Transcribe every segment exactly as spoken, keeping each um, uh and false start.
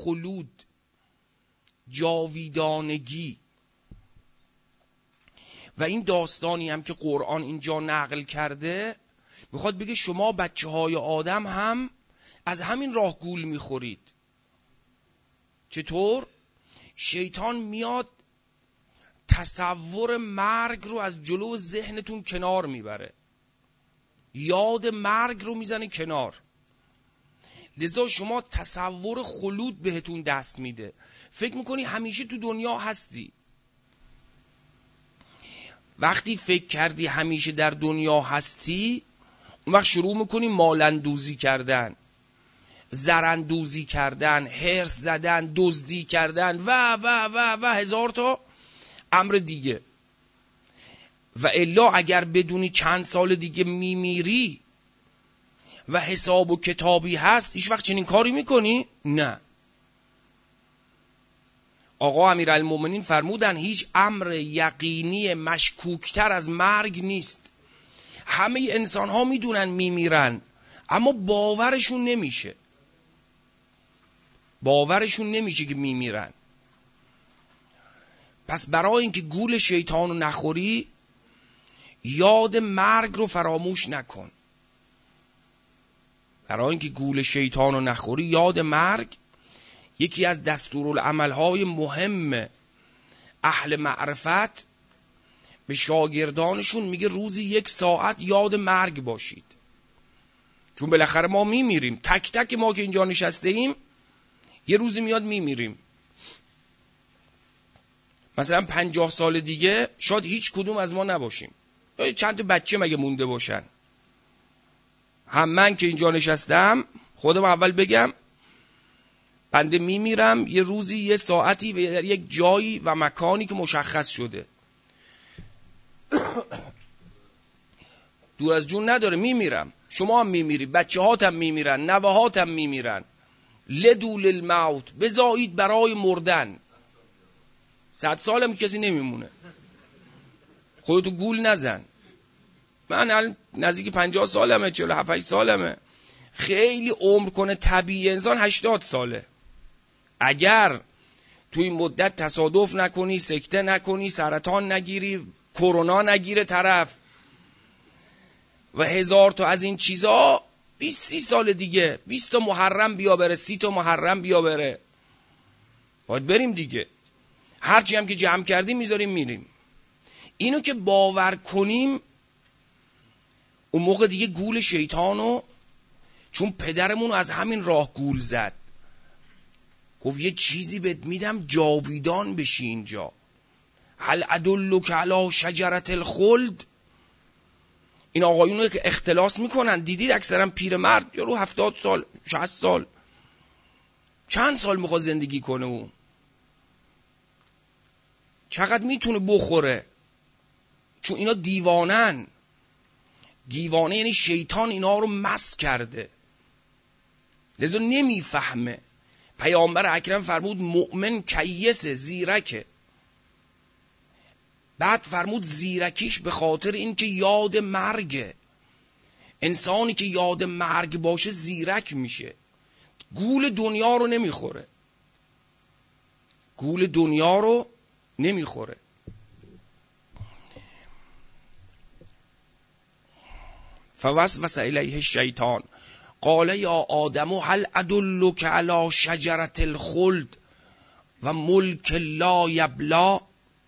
خلود، جاویدانگی. و این داستانی هم که قرآن اینجا نقل کرده میخواد بگه شما بچه های آدم هم از همین راه گول میخورید. چطور؟ شیطان میاد تصور مرگ رو از جلو ذهنتون کنار میبره، یاد مرگ رو میزنه کنار، لذا شما تصور خلود بهتون دست میده، فکر میکنی همیشه تو دنیا هستی. وقتی فکر کردی همیشه در دنیا هستی، اون وقت شروع میکنی مالندوزی کردن، زرندوزی کردن، هرس زدن، دزدی کردن و و و و هزار تا امر دیگه. و الا اگر بدونی چند سال دیگه میمیری و حساب و کتابی هست، هیچ وقت چنین کاری میکنی؟ نه. آقا امیرالمومنین فرمودن هیچ امر یقینی مشکوکتر از مرگ نیست. همه انسان ها میدونن میمیرن اما باورشون نمیشه، باورشون نمیشه که میمیرن. پس برای اینکه گول شیطان رو نخوری، یاد مرگ رو فراموش نکن. برای اینکه گول شیطان رو نخوری، یاد مرگ یکی از دستورالعمل‌های مهم اهل معرفت به شاگردانشون میگه روزی یک ساعت یاد مرگ باشید، چون بالاخره ما میمیریم. تک تک ما که اینجا نشسته ایم یه روزی میاد میمیریم. مثلا پنجاه سال دیگه شاید هیچ کدوم از ما نباشیم، چند تا بچه مگه مونده باشن. هم من که اینجا نشستم خودم اول بگم بنده میمیرم یه روزی یه ساعتی و یک جایی و مکانی که مشخص شده، دور از جون نداره، میمیرم. شما هم میمیری، بچه هاتم میمیرن، نوه هاتم میمیرن. لدول الموت، بزایید برای مردن. صد سالم کسی نمیمونه، خودتو گول نزن. من نزدیک پنجاه سالمه، چهل و هفت سالمه. خیلی عمر کنه طبیعی انسان هشتاد ساله. اگر تو این مدت تصادف نکنی، سکته نکنی، سرطان نگیری، کرونا نگیره طرف و هزار تا از این چیزا، بیست سی سال دیگه بیست تا محرم بیا بره، سی تا محرم بیا بره، باید بریم دیگه. هرچی هم که جمع کردیم میذاریم میریم. اینو که باور کنیم، اون موقع دیگه گول شیطانو، چون پدرمونو از همین راه گول زد، گفت یه چیزی بهت میدم جاویدان بشی اینجا. هل ادلک علی شجرة الخلد. این آقایونو که اختلاس میکنن دیدید اکثرا پیرمرد یا رو هفتاد سال، شصت سال، چند سال میخواد زندگی کنه، اون چقدر میتونه بخوره، چون اینا دیوانن. دیوانه یعنی شیطان اینا رو مس کرده، لذا نمیفهمه. پیامبر اکرم فرمود مؤمن کیسه، زیرکه. بعد فرمود زیرکیش به خاطر اینکه یاد مرگه. انسانی که یاد مرگ باشه زیرک میشه، گول دنیا رو نمیخوره، گول دنیا رو نمیخوره. فوسوس الیه الشیطان قال یا آدم هل ادلک علی شجرة الخلد و ملک لا یبلی.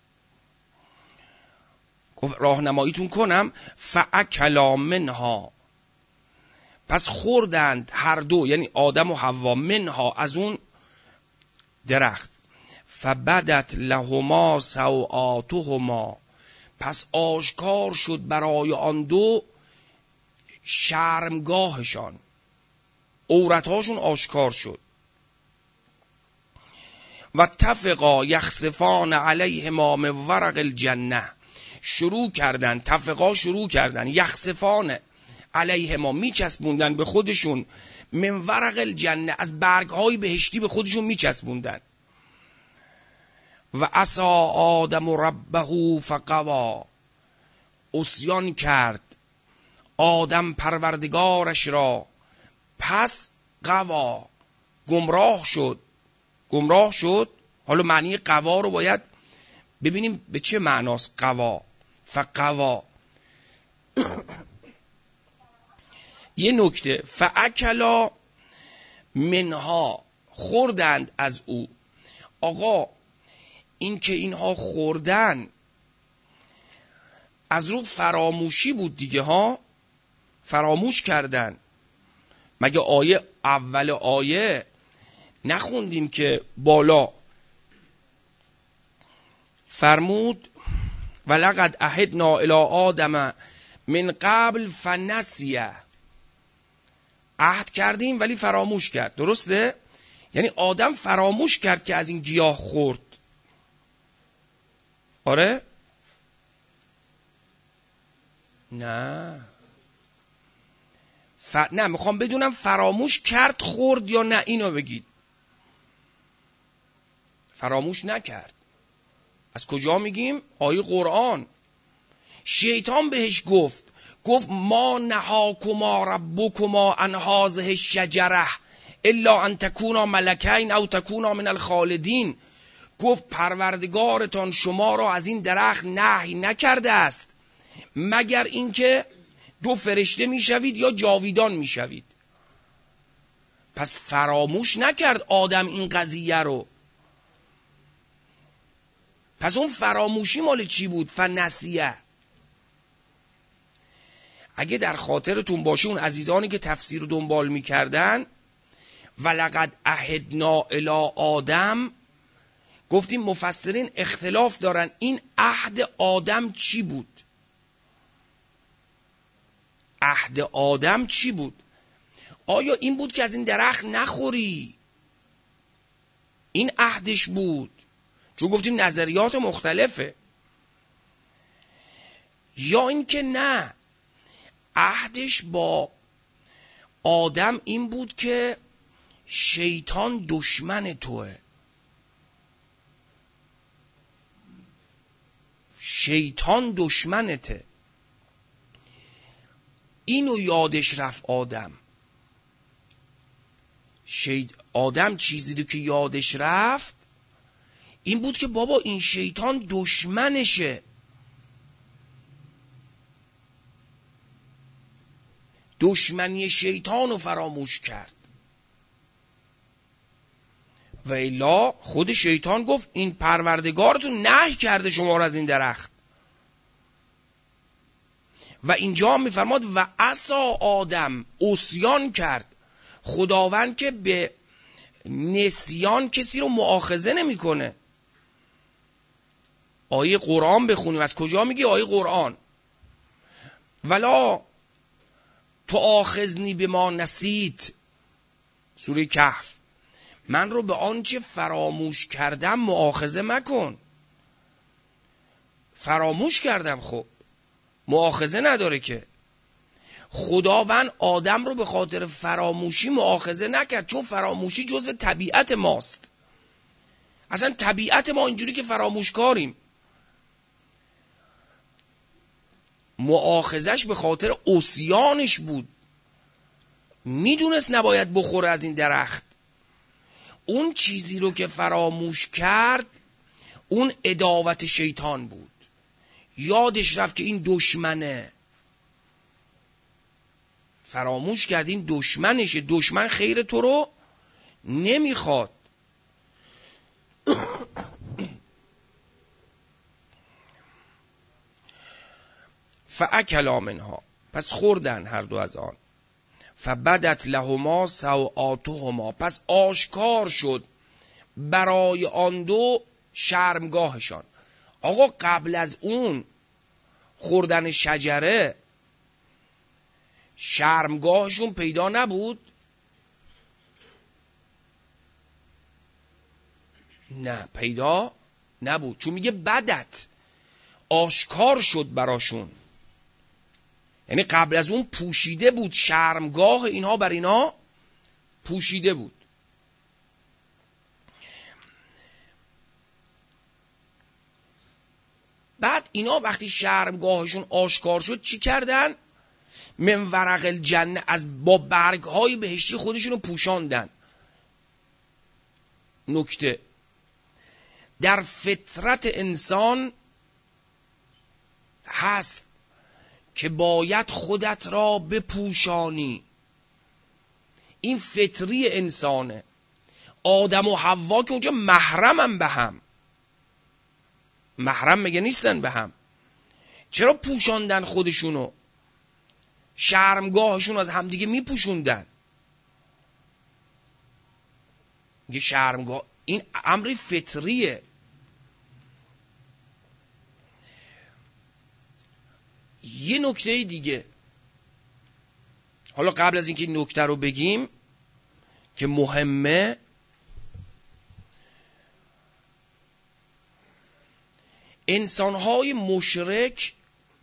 گفت راهنماییتون کنم. فاکلا منها، پس خوردند هر دو، یعنی آدم و حوا، منها از اون درخت. فبدت لهما سوآتهما، پس آشکار شد برای آن دو شرمگاهشان، عورتهاشون آشکار شد. و اتفقا یخسفان علیهما من ورق الجنه، شروع کردن، تفقا شروع کردن، یخسفان علیهما، میچسبوندن به خودشون، من ورق الجنه، از برگهای بهشتی به خودشون میچسبوندن. و عصا آدم ربه فغوا، عصیان کرد آدم پروردگارش را، پس غوا، گمراه شد. گمراه شد. حالا معنی قوا رو باید ببینیم به چه معناست قوا. فقوا یه نکته، فاکلا منها، خوردند از او. آقا این که اینها خوردن از رو فراموشی بود دیگه ها، فراموش کردن. مگه آیه اول آیه نخوندیم که بالا فرمود ولقد عهدنا الی آدم من قبل فنسیه، عهد کردیم ولی فراموش کرد. درسته؟ یعنی آدم فراموش کرد که از این گیاه خورد. آره؟ نه ف... نه میخوام بدونم فراموش کرد خورد یا نه، اینو بگید. فراموش نکرد. از کجا میگیم؟ آیه قرآن. شیطان بهش گفت گفت ما نهاکما ربکما عن هذه الشجره الا ان تکونا ملکین او تکونا من الخالدین. گفت پروردگارتان شما را از این درخت نهی نکرده است مگر اینکه دو فرشته میشوید یا جاویدان میشوید. پس فراموش نکرد آدم این قضیه رو. پس اون فراموشی مال چی بود؟ فنسیه. اگه در خاطرتون باشه اون عزیزانی که تفسیر رو دنبال میکردن، ولقد عهدنا الی آدم، گفتیم مفسرین اختلاف دارن این عهد آدم چی بود. عهد آدم چی بود؟ آیا این بود که از این درخت نخوری؟ این عهدش بود؟ چون گفتیم نظریات مختلفه. یا این که نه، عهدش با آدم این بود که شیطان دشمن توه، شیطان دشمنته. اینو یادش رفت آدم. شید... آدم چیزی رو که یادش رفت این بود که بابا این شیطان دشمنشه. دشمنی شیطان رو فراموش کرد. و الا خود شیطان گفت این پروردگارتون نهی کرده شما رو از این درخت. و اینجا میفرماد و عصا آدم، عصیان کرد. خداوند که به نسیان کسی رو مؤاخذه نمیکنه. آیه قرآن بخونیم. از کجا میگه آیه قرآن؟ ولا تؤاخذنی بما نسیت، سوره کهف. من رو به آنچه فراموش کردم مؤاخذه مکن. فراموش کردم، خب مؤاخذه نداره که. خداوند آدم رو به خاطر فراموشی مؤاخذه نکرد، چون فراموشی جزو طبیعت ماست. اصلا طبیعت ما اینجوری که فراموشکاریم. مؤاخذش به خاطر عصیانش بود. میدونست نباید بخوره از این درخت. اون چیزی رو که فراموش کرد اون عداوت شیطان بود. یادش رفت که این دشمنه. فراموش کرد این دشمنشه. دشمن خیر تو رو نمیخواد. فاکلا منها، پس خوردن هر دو از آن. فبدت لهما سوآتهما، پس آشکار شد برای آن دو شرمگاهشان. آقا قبل از اون خوردن شجره شرمگاهشون پیدا نبود؟ نه پیدا نبود، چون میگه بدت، آشکار شد براشون. یعنی قبل از اون پوشیده بود، شرمگاه اینها بر اینا پوشیده بود. بعد اینا وقتی شرمگاهشون آشکار شد چی کردن؟ من ورق الجنه، از با برگهای بهشتی خودشونو پوشاندن. نکته در فطرت انسان هست که باید خودت را بپوشانی. این فطری انسانه. آدم و حوا که اونجا محرمن به هم، محرم مگه نیستن به هم؟ چرا پوشاندن خودشونو؟ شرمگاهشون از همدیگه میپوشوندن. میگه شرمگاه، این امری فطریه. یه نکته دیگه، حالا قبل از اینکه این نکته رو بگیم که مهمه، انسانهای مشرک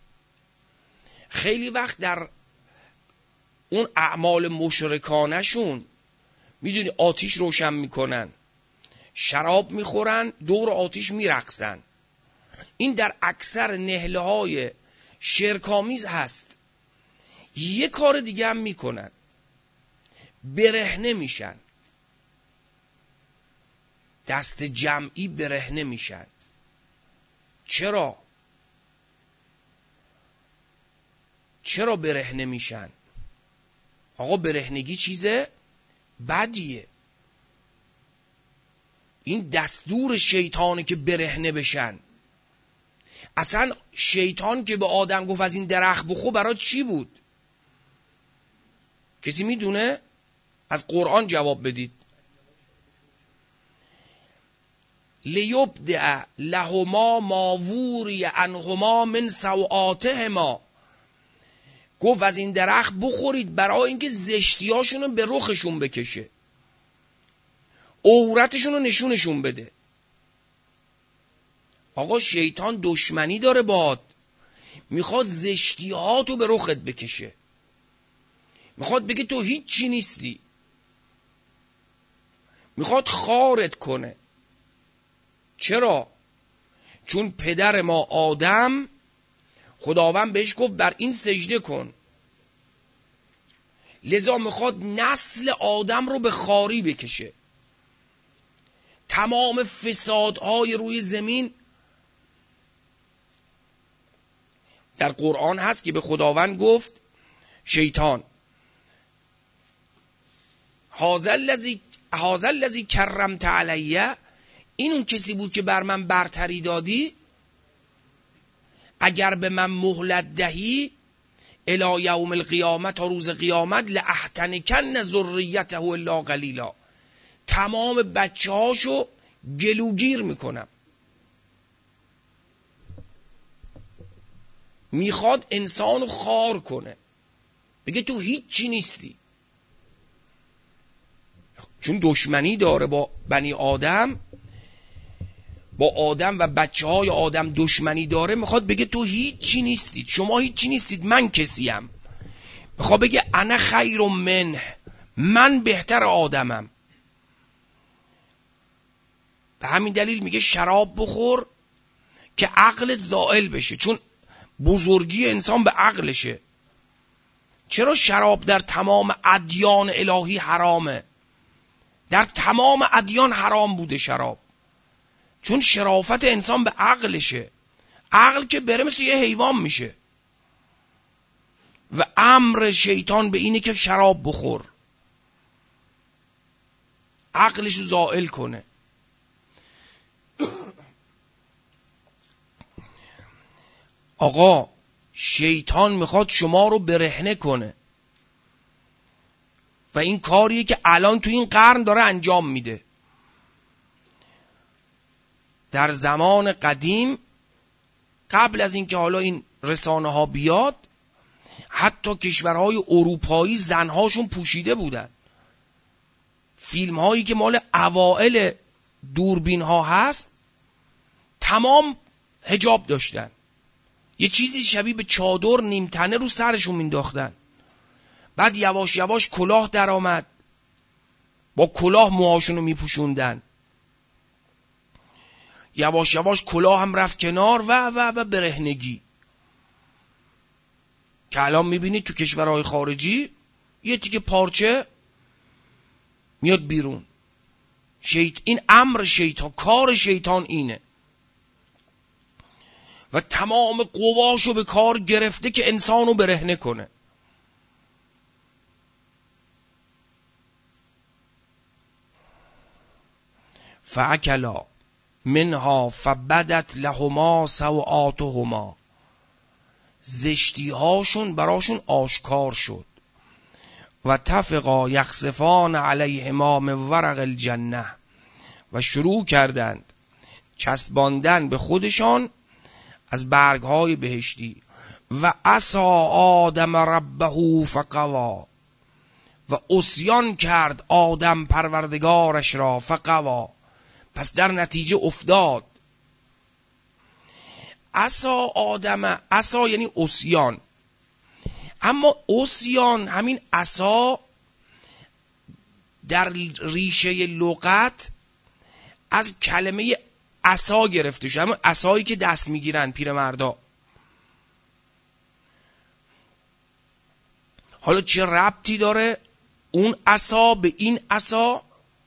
خیلی وقت در اون اعمال مشرکانشون میدونی آتیش روشن میکنن، شراب میخورن، دور آتیش میرقصن. این در اکثر نهله های شرکامیز هست. یه کار دیگه هم میکنن، برهنه میشن، دست جمعی برهنه میشن. چرا؟ چرا برهنه میشن؟ آقا برهنگی چیزه بدیه. این دستور شیطانه که برهنه بشن. اصلا شیطان که به آدم گفت از این درخت بخور برای چی بود؟ کسی میدونه؟ از قرآن جواب بدید. لیبدع لهما ما ووری عنهما من سوآتهما. گفت از این درخت بخورید برای اینکه زشتیاشون رو به رخشون بکشه، عورتشون رو نشونشون بده. آقا شیطان دشمنی داره باهات، میخواد زشتیاتو به رخت بکشه، میخواد بگه تو هیچی نیستی، میخواد خارت کنه. چرا؟ چون پدر ما آدم خداوند بهش گفت بر این سجده کن، لذا میخواد نسل آدم رو به خاری بکشه. تمام فسادهای روی زمین در قرآن هست که به خداوند گفت شیطان هذا الذی هذا الذی کرمت علیه، این اون کسی بود که بر من برتری دادی، اگر به من مهلت دهی الی یوم القیامه، تا روز قیامت، لاحتنکن ذریته الا قلیلا، تمام بچه هاشو گلوگیر میکنم. میخواد انسانو خار کنه، بگه تو هیچی نیستی. چون دشمنی داره با بنی آدم، با آدم و بچه های آدم دشمنی داره، میخواد بگه تو هیچی نیستید، شما هیچی نیستید، من کسیم. میخواد بگه انا خیر منه، من بهتر آدمم. به همین دلیل میگه شراب بخور که عقلت زائل بشه، چون بزرگی انسان به عقلشه. چرا شراب در تمام ادیان الهی حرامه؟ در تمام ادیان حرام بوده شراب، چون شرافت انسان به عقلشه. عقل که بره مثل یه حیوان میشه. و امر شیطان به اینه که شراب بخور، عقلشو زائل کنه. آقا شیطان میخواد شما رو برهنه کنه و این کاریه که الان تو این قرن داره انجام میده. در زمان قدیم قبل از اینکه حالا این رسانه ها بیاد، حتی کشورهای اروپایی زنهاشون پوشیده بودن. فیلم هایی که مال اوائل دوربین ها هست تمام حجاب داشتن، یه چیزی شبیه به چادر نیمتنه رو سرشون مینداختن. بعد یواش یواش کلاه در آمد، با کلاه موهاشونو میپوشوندن. یواش یواش کلاه هم رفت کنار و و و برهنگی که الان میبینید تو کشورهای خارجی یه تیکه پارچه میاد بیرون. شیط... این امر شیطان، کار شیطان اینه و تمام قواشو به کار گرفته که انسانو برهنه کنه. فاکلا منها فبدت لهما سوآتهما، زشتی هاشون براشون آشکار شد. و تفقا یخصفان علیهما من ورق الجنه، و شروع کردند چسباندن به خودشان از برگهای بهشتی. و عصی آدم ربه فغوا، و عصیان کرد آدم پروردگارش را، فغوا، پس در نتیجه افتاد. عصی آدم، عصی یعنی عصیان، اما عصیان همین عصا در ریشه لغت از کلمه عصا گرفته شده، همون عصایی که دست میگیرن پیرمردا. حالا چه ربطی داره اون عصا به این عصا؟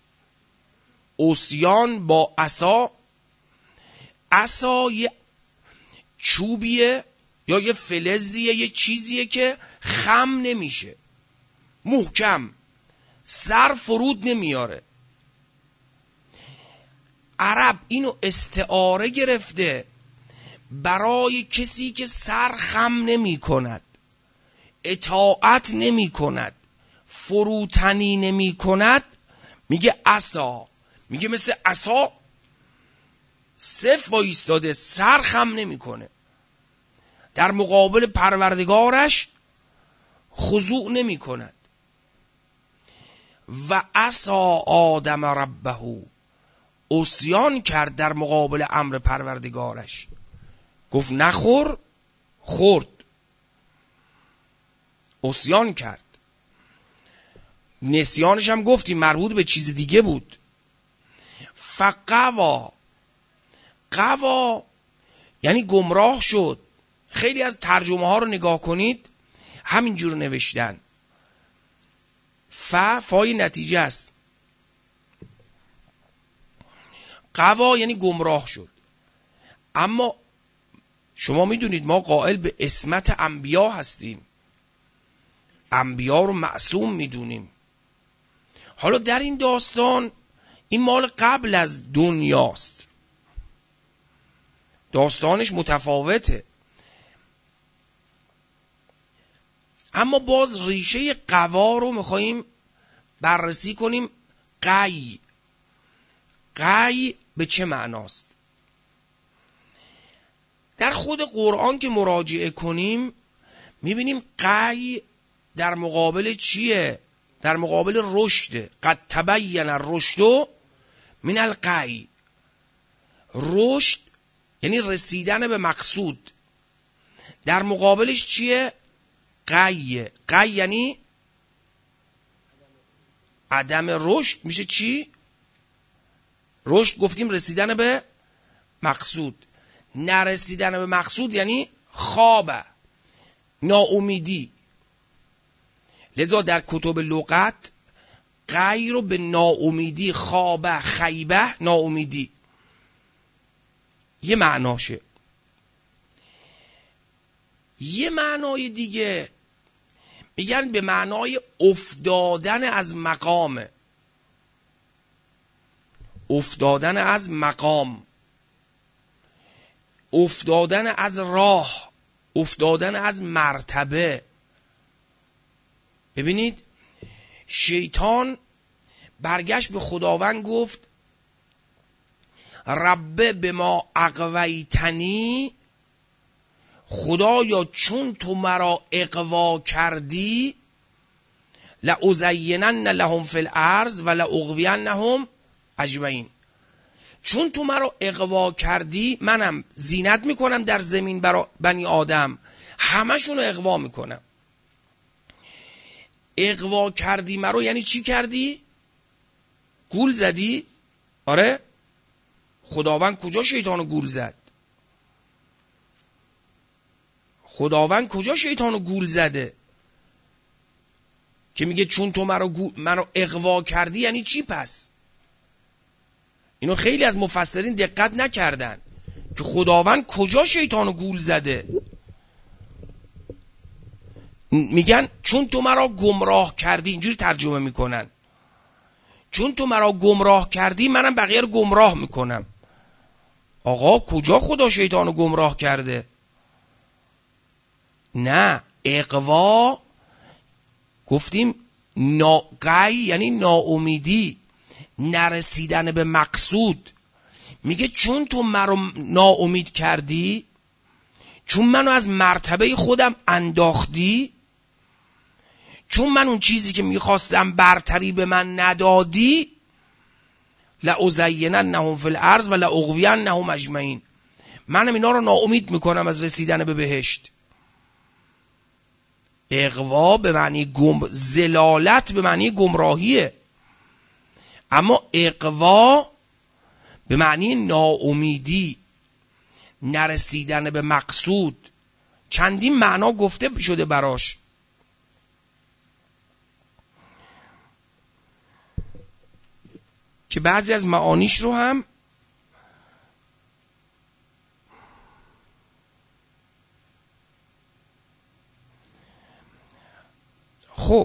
عصیان با عصا، عصا یه چوبیه یا یه فلزیه، یه چیزیه که خم نمیشه، محکم، سر فرود نمیاره. عرب اینو استعاره گرفته برای کسی که سر خم نمی کند، اطاعت نمی کند، فروتنی نمی کند، میگه عصا، میگه مثل عصا صف وایستاده، سر خم نمی کنه، در مقابل پروردگارش خضوع نمی کند. و عصا آدم ربه، عصیان کرد در مقابل امر پروردگارش، گفت نخور، خورد، عصیان کرد. نسیانش هم گفتیم مربوط به چیز دیگه بود. فغوا، غوا یعنی گمراه شد. خیلی از ترجمه ها رو نگاه کنید همینجور نوشتن، ف فای نتیجه است، غوا یعنی گمراه شد. اما شما میدونید ما قائل به عصمت انبیا هستیم، انبیا رو معصوم میدونیم. حالا در این داستان این مال قبل از دنیاست، داستانش متفاوته، اما باز ریشه غوا رو میخواییم بررسی کنیم. قی، قی به چه معناست؟ در خود قرآن که مراجعه کنیم میبینیم قی در مقابل چیه؟ در مقابل رشد. قد تبین الرشد من القی، رشد یعنی رسیدن به مقصود. در مقابلش چیه؟ قی. قی یعنی عدم رشد. میشه چی؟ رشد گفتیم رسیدن به مقصود، نرسیدن به مقصود یعنی خواب، ناامیدی. لذا در کتب لغت قی رو به ناامیدی، خواب، خیبه، ناامیدی یه معناشه. یه معنای دیگه میگن به معنای افتادن از مقام، افتادن از مقام، افتادن از راه، افتادن از مرتبه. ببینید شیطان برگشت به خداوند گفت رب بما اغویتنی، خدایا چون تو مرا اغوا کردی، لأزینن لهم فی الارض و لأغوینهم اجمعین. چون تو مرا اغوا کردی منم زینت میکنم در زمین برای بنی آدم، همشون رو اغوا میکنم. اغوا کردی مرا یعنی چی کردی؟ گول زدی؟ آره، خداوند کجا شیطانو گول زد؟ خداوند کجا شیطانو گول زده که میگه چون تو مرا گول، مرا اغوا کردی؟ یعنی چی پس؟ اینو خیلی از مفسرین دقت نکردن که خداوند کجا شیطانو گول زده. میگن چون تو مرا گمراه کردی، اینجوری ترجمه میکنن، چون تو مرا گمراه کردی منم بقیه رو گمراه میکنم. آقا کجا خدا شیطانو گمراه کرده؟ نه، اغوا گفتیم ناقی یعنی ناامیدی، نرسیدن به مقصود. میگه چون تو مرا ناامید کردی، چون منو از مرتبه خودم انداختی، چون من اون چیزی که میخواستم برتری به من ندادی، لأزیننهم فی الارض و لأغوینهم اجمعین، منم اینا رو ناامید میکنم از رسیدن به بهشت. اغوا به معنی گم، زلالت به معنی گمراهیه، اما اغوا به معنی ناامیدی، نرسیدن به مقصود. چندین معنا گفته شده براش. که بعضی از معانیش رو هم خب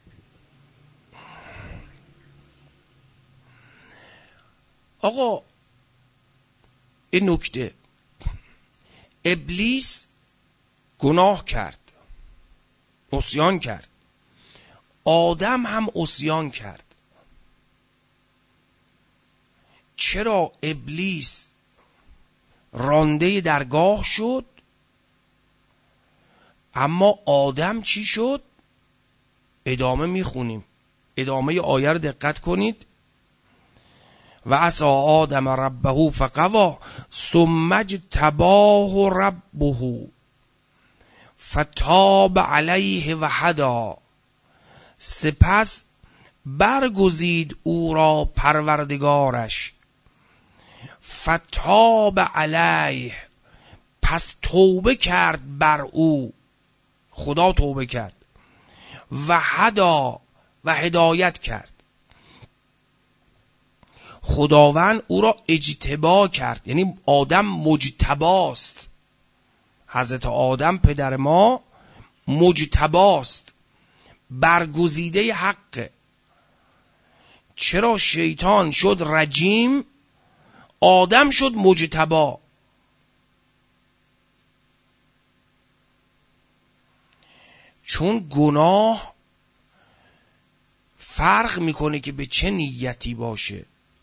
آقا این نکته، ابلیس گناه کرد، عصیان کرد، آدم هم عصیان کرد. چرا ابلیس رانده درگاه شد اما آدم چی شد؟ ادامه میخونیم، ادامه آیه رو دقت کنید. و عصی آدم ربه فغوا ثم اجتباه ربه فتاب علیه و هدی، سپس برگزید او را پروردگارش، فتاب علیه، پس توبه کرد بر او، خدا توبه کرد، و هدا، و هدایت کرد. خداوند او را اجتبا کرد، یعنی آدم مجتباست، حضرت آدم پدر ما مجتباست، برگزیده حقه. چرا شیطان شد رجیم، آدم شد مجتبا؟ چون گناه فرق میکنه که به چه نیتی باشه.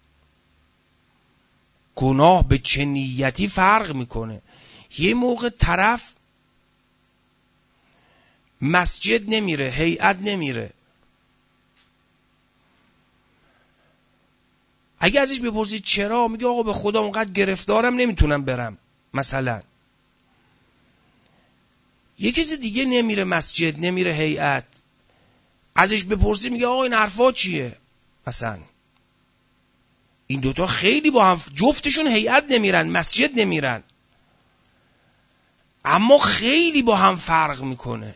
گناه به چه نیتی فرق میکنه. یه موقع طرف مسجد نمیره، هیئت نمیره، اگه ازش بپرسید چرا، میگه آقا به خدا اونقدر گرفتارم نمیتونم برم. مثلا یه کسی دیگه نمیره مسجد، نمیره هیئت، ازش بپرسید میگه آقا این حرفا چیه؟ مثلا این دوتا خیلی با هم، جفتشون هیئت نمیرن، مسجد نمیرن، اما خیلی با هم فرق میکنه،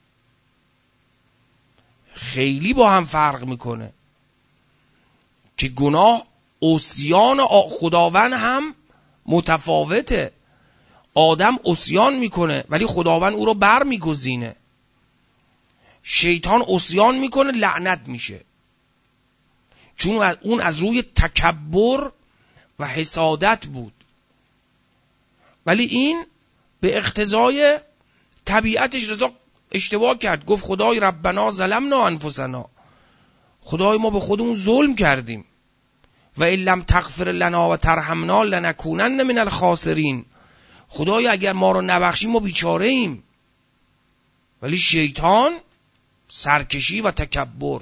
خیلی با هم فرق میکنه که گناه عصیان خداوند هم متفاوته. آدم عصیان میکنه ولی خداوند او رو بر میگزینه. شیطان عصیان میکنه لعنت میشه، چون اون از روی تکبر و حسادت بود، ولی این به اقتضای طبیعتش رضا اشتباه کرد، گفت خدای ربنا ظلمنا انفسنا، خدای ما به خودمون ظلم کردیم، و ان لم تغفر لنا و ترحمنا لنکونن من الخاسرین، خدای اگر ما رو نبخشی ما بیچاره ایم. ولی شیطان سرکشی و تکبر.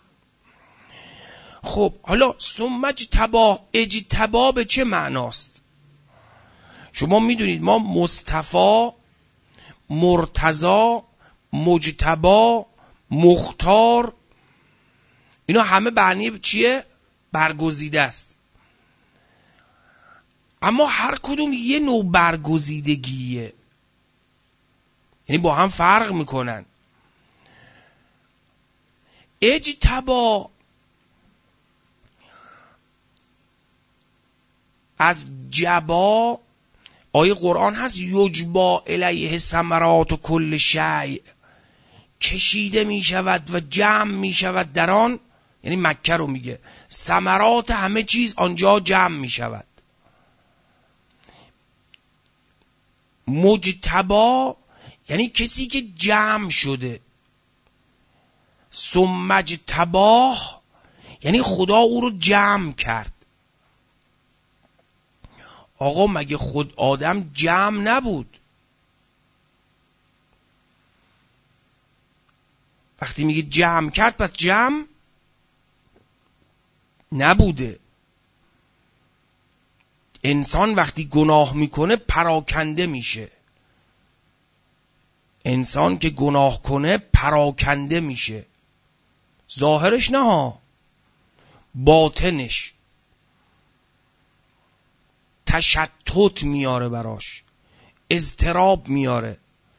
خب حالا ثم اجتبا، اجتبا به چه معناست؟ شما میدونید ما مصطفی، مرتضی، مجتبا، مختار، اینا همه معنی چیه؟ برگزیده است. اما هر کدوم یه نوع برگزیدگیه، یعنی با هم فرق میکنن. اجتبا از جبا، آیه قرآن هست یجبا الیه ثمرات و کل شیء، کشیده می شود و جمع می شود در آن، یعنی مکه رو میگه، ثمرات همه چیز آنجا جمع می شود. مجتبا یعنی کسی که جمع شده. ثم اجتباه یعنی خدا او رو جمع کرد. آقا مگه خود آدم جمع نبود؟ وقتی میگه جمع کرد پس جمع نبوده. انسان وقتی گناه میکنه پراکنده میشه. انسان که گناه کنه پراکنده میشه. ظاهرش نه ها، باطنش تشتت میاره، براش اضطراب میاره.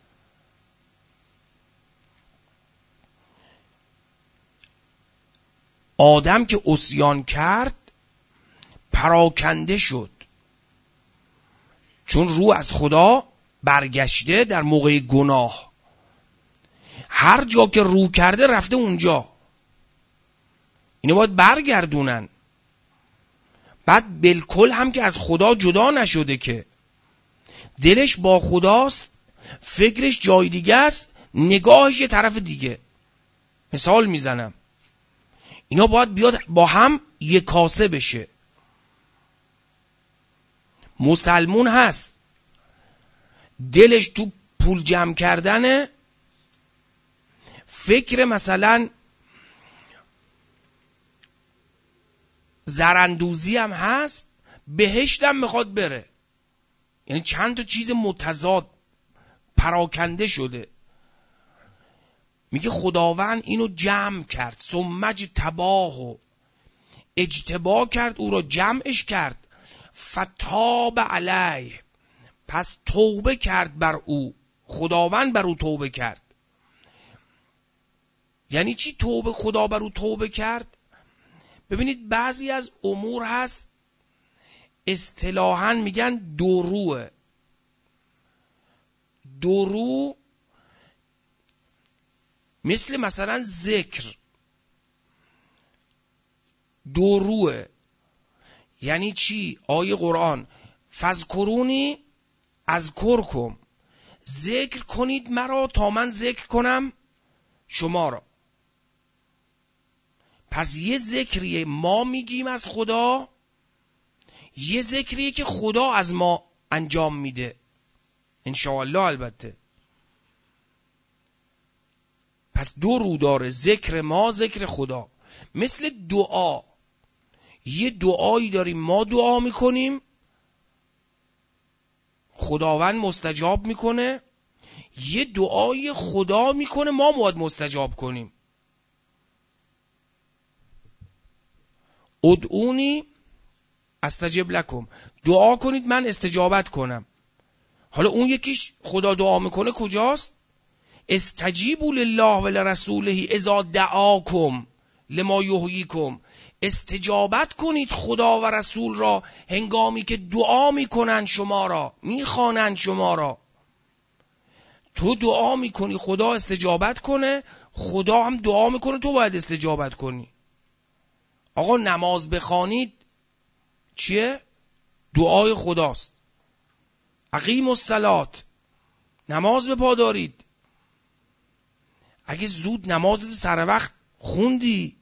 آدم که عصیان کرد پراکنده شد، چون رو از خدا برگشته در موقع گناه. هر جا که رو کرده رفته اونجا. اینو باید برگردونن. بعد بالکل هم که از خدا جدا نشده، که دلش با خداست، فکرش جای دیگه است، نگاهش یه طرف دیگه. مثال میزنم، اینا باید بیاد با هم یک کاسه بشه. مسلمون هست دلش تو پول جمع کردنه، فکر مثلا زرندوزی هم هست، بهشت هم میخواد بره. یعنی چند تا چیز متضاد پراکنده شده. میگه خداوند اینو جمع کرد، ثم اجتباه، اجتبا کرد او رو، جمعش کرد. فتاب علیه، پس توبه کرد بر او، خداوند بر او توبه کرد. یعنی چی توبه؟ خدا بر او توبه کرد. ببینید بعضی از امور هست اصطلاحاً میگن دوروه. دورو مثل مثلا ذکر، دوروه. یعنی چی؟ آیه قرآن فذکرونی اذکرکم، ذکر کنید مرا تا من ذکر کنم شما را. پس یه ذکریه ما میگیم از خدا، یه ذکریه که خدا از ما انجام میده انشاءالله. البته پس دو رو داره، ذکر ما، ذکر خدا. مثل دعا، یه دعایی داریم ما دعا میکنیم خداوند مستجاب میکنه، یه دعایی خدا میکنه ما باید مستجاب کنیم. ادعونی استجب لکم، دعا کنید من استجابت کنم. حالا اون یکیش خدا دعا میکنه کجاست؟ استجیبوا لله و لرسوله اذا دعاکم لما یحییکم، استجابت کنید خدا و رسول را هنگامی که دعا میکنن شما را، میخوانند شما را. تو دعا میکنی خدا استجابت کنه، خدا هم دعا میکنه تو باید استجابت کنی. آقا نماز بخوانید چیه؟ دعای خداست. اقیموا الصلاة، نماز به پا دارید. اگه زود نمازت سر وقت خوندی،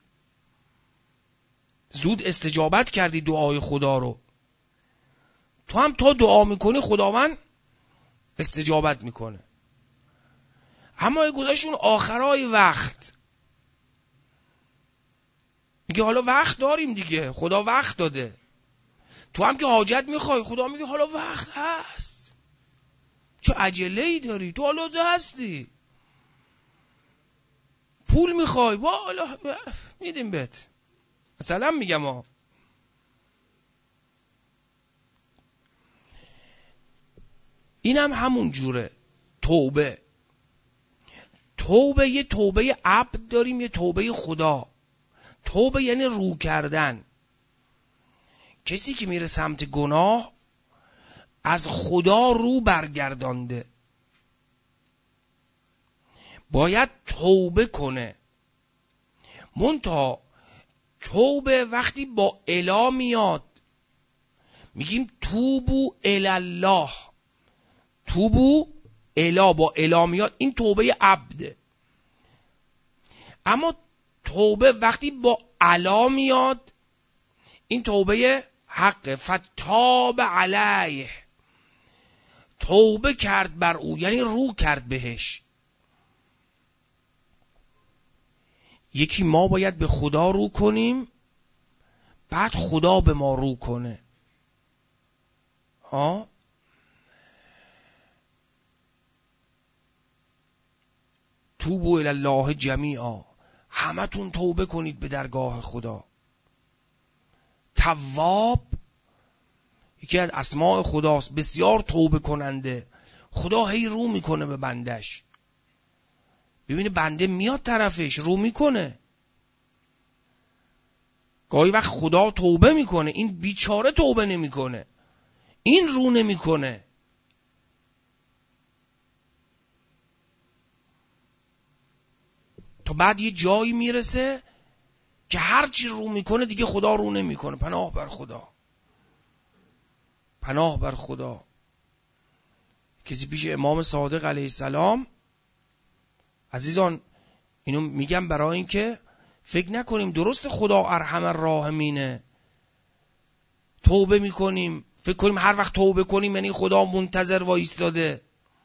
زود استجابت کردی دعای خدا رو، تو هم تا دعا میکنی خداوند استجابت میکنه. اما گذاشتون آخرای وقت، میگه حالا وقت داریم دیگه، خدا وقت داده. تو هم که حاجت میخوای، خدا میگه حالا وقت هست، چه عجله‌ای داری، تو حالا هستی. پول میخوای، والا میدیم بهت. مثلا میگم ها، اینم هم همون جوره. توبه، توبه یه توبه عبد داریم، یه توبه خدا. توبه یعنی رو کردن. کسی که میره سمت گناه از خدا رو برگردانده، باید توبه کنه. منتها توبه وقتی با اله میاد، میگیم توبو الله، توبو اله، با اله میاد، این توبه عبده. اما توبه وقتی با الا میاد، این توبه حقه. فتاب علیه، توبه کرد بر او، یعنی رو کرد بهش. یکی ما باید به خدا رو کنیم، بعد خدا به ما رو کنه. ها توبوا الی الله جمیعا، همتون توبه کنید به درگاه خدا. تواب یکی از اسماء خداست، بسیار توبه کننده. خدا هی رو میکنه به بندش، ببینه بنده میاد طرفش، رو میکنه. گاهی وقت خدا توبه میکنه، این بیچاره توبه نمیکنه، این رو نمیکنه. تا بعد یه جایی میرسه که هرچی رو میکنه دیگه خدا رو نمیکنه. پناه بر خدا، پناه بر خدا. کسی پیش امام صادق علیه السلام، عزیزان اینو میگم برای این که فکر نکنیم درست خدا ارحم الراحمینه، توبه میکنیم فکر کنیم هر وقت توبه کنیم یعنی خدا منتظر وایستاده.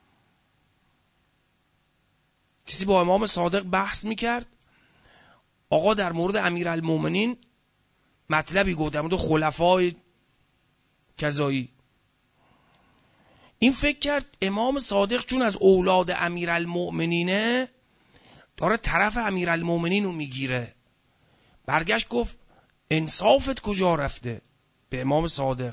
کسی با امام صادق بحث میکرد، آقا در مورد امیرالمومنین مطلبی گفت، در مورد خلفای کذایی. این فکر کرد امام صادق چون از اولاد امیرالمومنینه داره طرف امیرالمومنین رو میگیره. برگشت گفت انصافت کجا رفته؟ به امام صادق.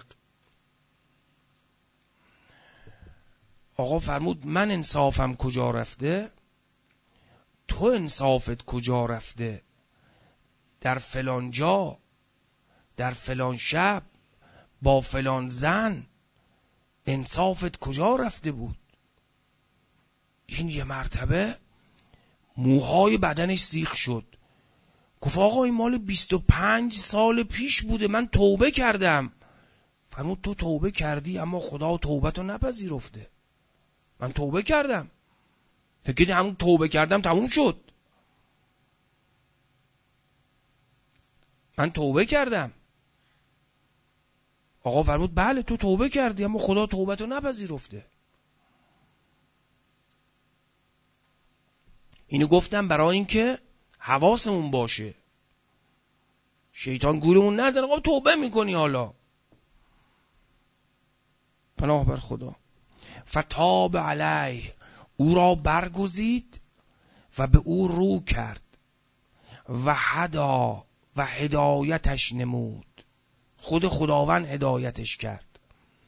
آقا فرمود من انصافم کجا رفته؟ تو انصافت کجا رفته؟ در فلان جا، در فلان شب، با فلان زن، انصافت کجا رفته بود؟ این یه مرتبه موهای بدنش سیخ شد. گفت آقا این مال بیست و پنج سال پیش بوده، من توبه کردم. فرمود تو توبه کردی اما خدا توبتو نپذیرفته. من توبه کردم، فکر همون توبه کردم تموم شد. من توبه کردم. آقا فرمود بله تو توبه کردی اما خدا توبتو نپذیرفته. اینو گفتم برای اینکه حواسمون باشه، شیطان گولمون نزنه. آقا توبه میکنی حالا، پناه بر خدا. فتاب علیه، او را برگزید و به او رو کرد و هدا و هدایتش نمود. خود خداوند هدایتش کرد.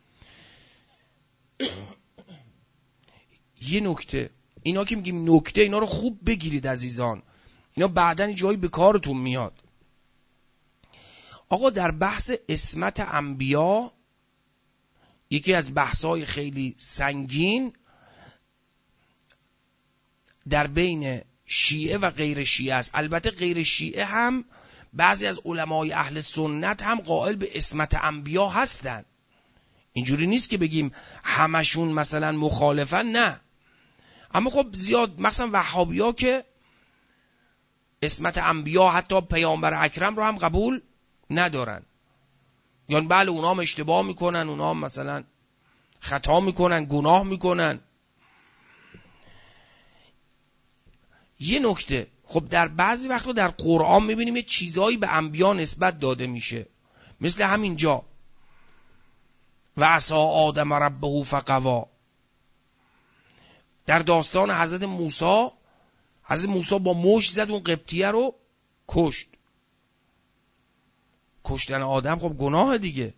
یه نکته، اینا که میگیم نکته، اینا رو خوب بگیرید عزیزان، اینا بعدن جایی به کارتون میاد. آقا در بحث عصمت انبیا یکی از بحث‌های خیلی سنگین در بین شیعه و غیر شیعه است. البته غیر شیعه هم بعضی از علمای اهل سنت هم قائل به عصمت انبیا هستن. اینجوری نیست که بگیم همشون مثلا مخالفن، نه. اما خب زیاد مثلا وهابیا که عصمت انبیا حتی پیامبر اکرم رو هم قبول ندارن. یعنی بله اونا هم اشتباه میکنن، اونا هم مثلا خطا میکنن، گناه میکنن. یه نکته، خب در بعضی وقتا در قرآن میبینیم یه چیزایی به انبیا نسبت داده میشه، مثل همینجا و عصا آدم ربه فغوا. در داستان حضرت موسی، حضرت موسی با مشت زد اون قبطیه رو کشت. کشتن آدم خب گناه دیگه.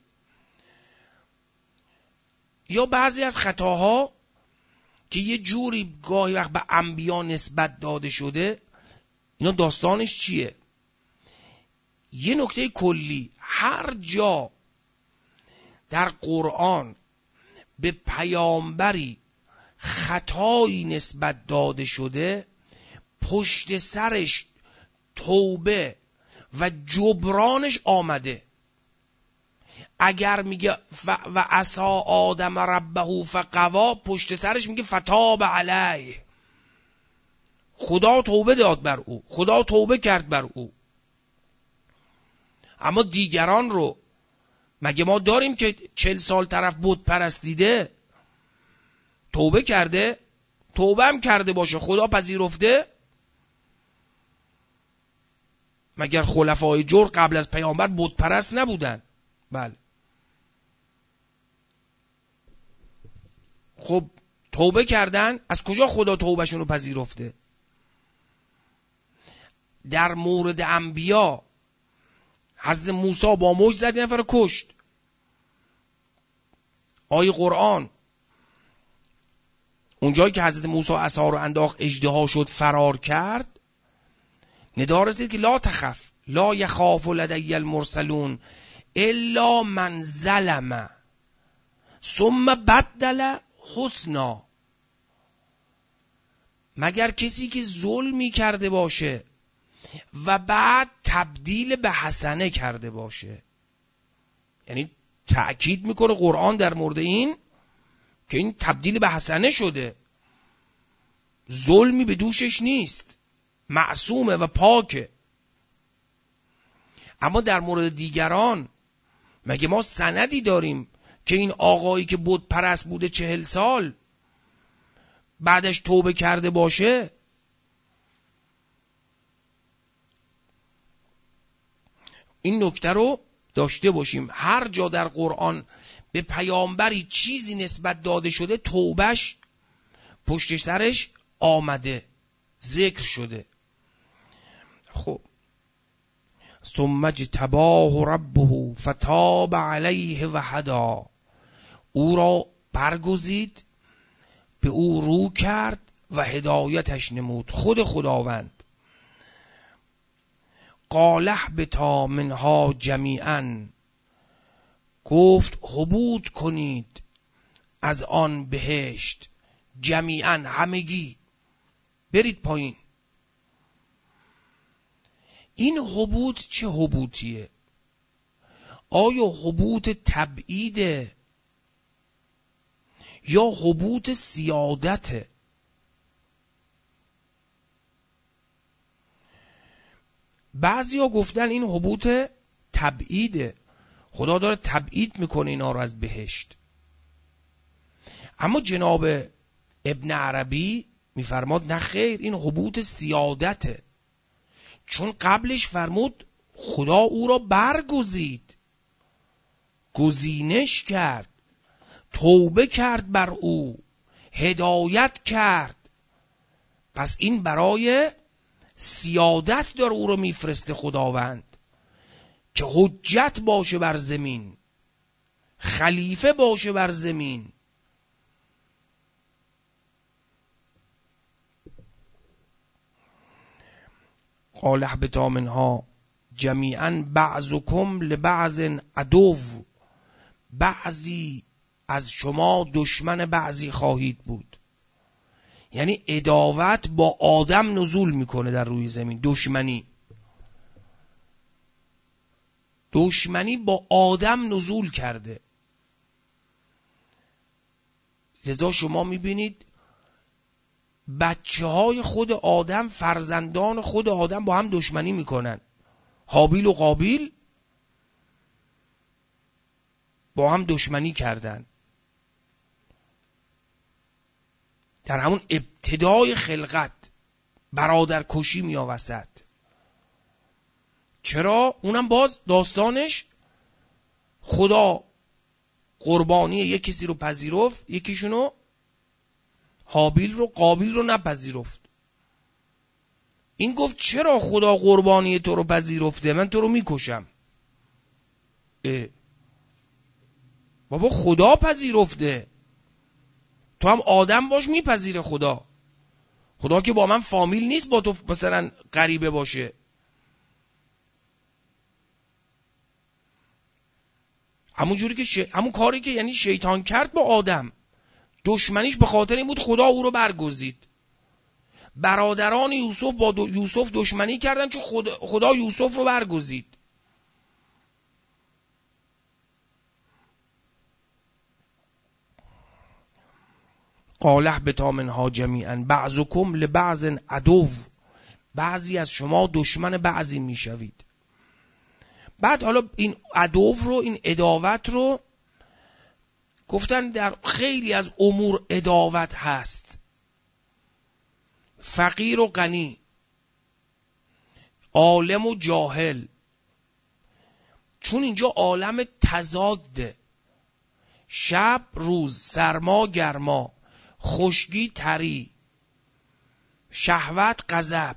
یا بعضی از خطاها که یه جوری گاهی وقت به انبیا نسبت داده شده، اینا داستانش چیه؟ یه نکته کلی، هر جا در قرآن به پیامبری خطایی نسبت داده شده، پشت سرش توبه و جبرانش آمده. اگر میگه و عصا آدم ربه فغوا، پشت سرش میگه فتاب علیه، خدا توبه داد بر او، خدا توبه کرد بر او. اما دیگران رو مگه ما داریم که چل سال طرف بت پرست دیده توبه کرده؟ توبه هم کرده باشه خدا پذیرفته؟ مگر خلفای جور قبل از پیامبر بت پرست نبودن؟ بله. خب توبه کردن، از کجا خدا توبهشون رو پذیرفته؟ در مورد انبیا حضرت موسی با موج زد یه نفر کشت. آیه قرآن اونجایی که حضرت موسی عصا رو انداخت اژدها شد فرار کرد، ندا رسید که لا تخف لا یخاف لدی المرسلون الا من ظلم ثم بدل حسنا، مگر کسی که ظلمی کرده باشه و بعد تبدیل به حسنه کرده باشه. یعنی تأکید میکنه قرآن در مورد این که این تبدیل به حسنه شده، ظلمی به دوشش نیست، معصومه و پاکه. اما در مورد دیگران مگه ما سندی داریم که این آقایی که بت پرست بوده چهل سال بعدش توبه کرده باشه؟ این نکته رو داشته باشیم. هر جا در قرآن به پیامبری چیزی نسبت داده شده، توبهش پشت سرش آمده، ذکر شده. خب ثم اجتباه ربه فتاب علیه و هدا، او را برگزید، به او رو کرد و هدایتش نمود، خود خداوند. قال اهبطا منها جمیعا، گفت هبوط کنید از آن بهشت، جمیعا همگی برید پایین. این هبوط چه هبوطیه؟ آیا هبوط تبعیده یا هبوط سیادته؟ بعضیا گفتن این هبوط تبعیده، خدا داره تبعید میکنه اینا رو از بهشت. اما جناب ابن عربی میفرماد نه خیر، این هبوط سیادته، چون قبلش فرمود خدا او را برگزید، گزینش کرد، توبه کرد بر او، هدایت کرد. پس این برای سیادت داره او رو میفرسته خداوند که حجت باشه بر زمین، خلیفه باشه بر زمین. قال اهبطا منها جمیعا بعضکم لبعض عدو، بعضی از شما دشمن بعضی خواهید بود. یعنی عداوت با آدم نزول میکنه در روی زمین، دشمنی دشمنی با آدم نزول کرده. لذا شما میبینید بچه های خود آدم، فرزندان خود آدم با هم دشمنی میکنن. هابیل و قابیل با هم دشمنی کردن در همون ابتدای خلقت. برادر کشی میاد وسط. چرا؟ اونم باز داستانش خدا قربانی یک کسی رو پذیرفت، یکیشونو هابیل رو، قابیل رو نپذیرفت. این گفت چرا خدا قربانی تو رو پذیرفته، من تو رو میکشم. اه. بابا خدا پذیرفته، تو هم آدم باش میپذیره خدا. خدا که با من فامیل نیست با تو مثلا غریبه باشه. همون جوری که ش... همون کاری که یعنی شیطان کرد با آدم، دشمنیش به خاطر این بود خدا او رو برگزید. برادران یوسف با دو... یوسف دشمنی کردن چون خدا... خدا یوسف رو برگزید. قال اهبطا منها جمیعا بعضکم لبعض عدو، بعضی از شما دشمن بعضی میشوید. بعد حالا این عدو رو، این عداوت رو گفتن در خیلی از امور عداوت هست، فقیر و غنی، عالم و جاهل، چون اینجا عالم تضاده، شب روز، سرما گرما، خشکی تری، شهوت غضب،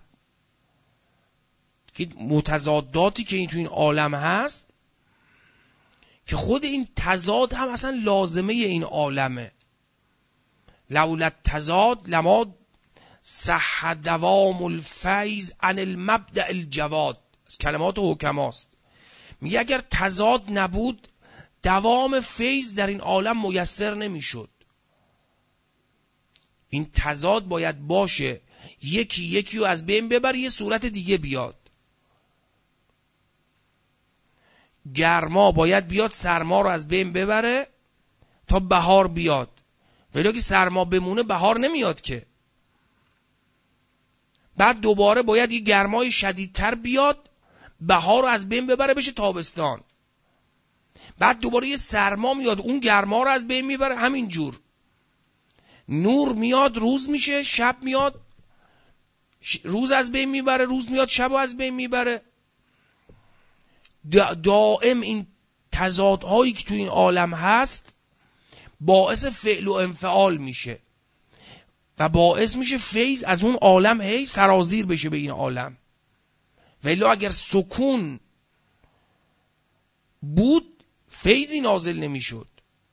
که متضاداتی که این تو این عالم هست که خود این تضاد هم اصلا لازمه این عالمه. لولا التضاد لما صح دوام الفیض عن المبدأ الجواد، از کلمات حکماست. میگه اگر تضاد نبود دوام فیض در این عالم میسر نمیشد. این تضاد باید باشه، یکی یکی رو از بین ببره یه صورت دیگه بیاد. گرما باید بیاد سرما رو از بین ببره تا بهار بیاد، ولی اگه سرما بمونه بهار نمیاد که. بعد دوباره باید یه گرمای شدیدتر بیاد بهار رو از بین ببره بشه تابستان. بعد دوباره یه سرما میاد اون گرما رو از بین میبره. همینجور نور میاد روز میشه، شب میاد روز از بین میبره، روز میاد شب رو از بین میبره. دائم این تضادهایی که تو این عالم هست باعث فعل و انفعال میشه و باعث میشه فیض از اون عالم هی سرازیر بشه به این عالم. ولی اگر سکون بود فیضی نازل نمیشد.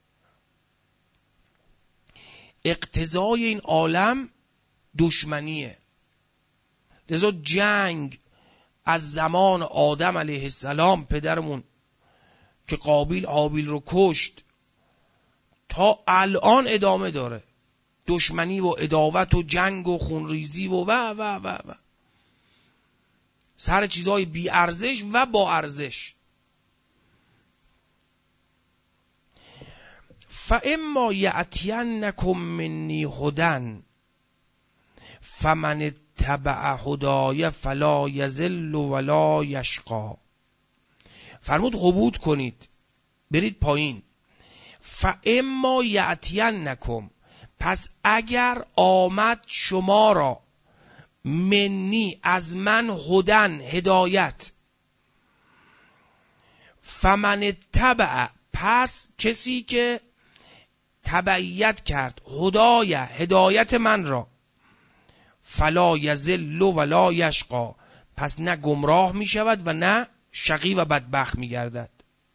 اقتضای این عالم دشمنیه. لذا جنگ از زمان آدم علیه السلام پدرمون که قابیل حابیل رو کشت تا الان ادامه داره. دشمنی و عداوت و جنگ و خونریزی و و و و و سر چیزهای بی ارزش و با ارزش. فاما یأتینکم منی هدی فمن اتبع هدای فلا یضل ولا یشقی. فرمود قبول کنید، برید پایین. فاما یأتینکم، پس اگر آمد شما را، منی از من، هدن هدایت، فمن اتبع، پس کسی که تبعیت کرد، هدای هدایت من را، فلا یضل ولا یشقی، پس نه گمراه می شود و نه شقی و بدبخت می گردد.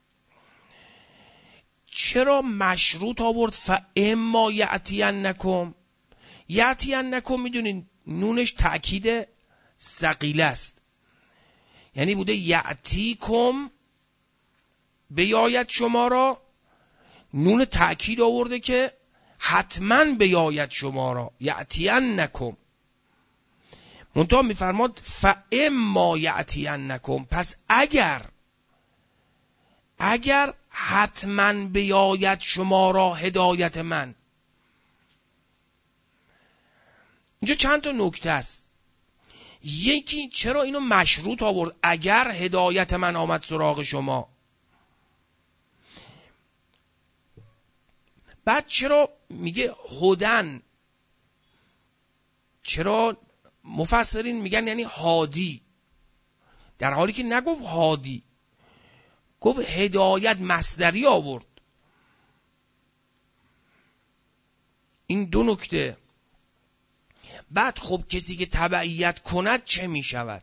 چرا مشروط آورد فاما یأتینکم؟ یأتینکم میدونین نونش تأکید ثقیل است، یعنی بوده یأتیکم بیاید شما را، نون تأکید آورده که حتما بیاید شما را، یأتینکم. منتها میفرماد فاما یأتینکم، پس اگر اگر حتما بیاید شما را هدایت من. اینجا چند تا نکته است. یکی چرا اینو مشروط آورد اگر هدایت من آمد سراغ شما؟ بعد چرا میگه هدن؟ چرا مفسرین میگن یعنی هادی، در حالی که نگفت هادی، گفت هدایت مصدری آورد. این دو نکته. بعد خب کسی که تبعیت کند چه می شود؟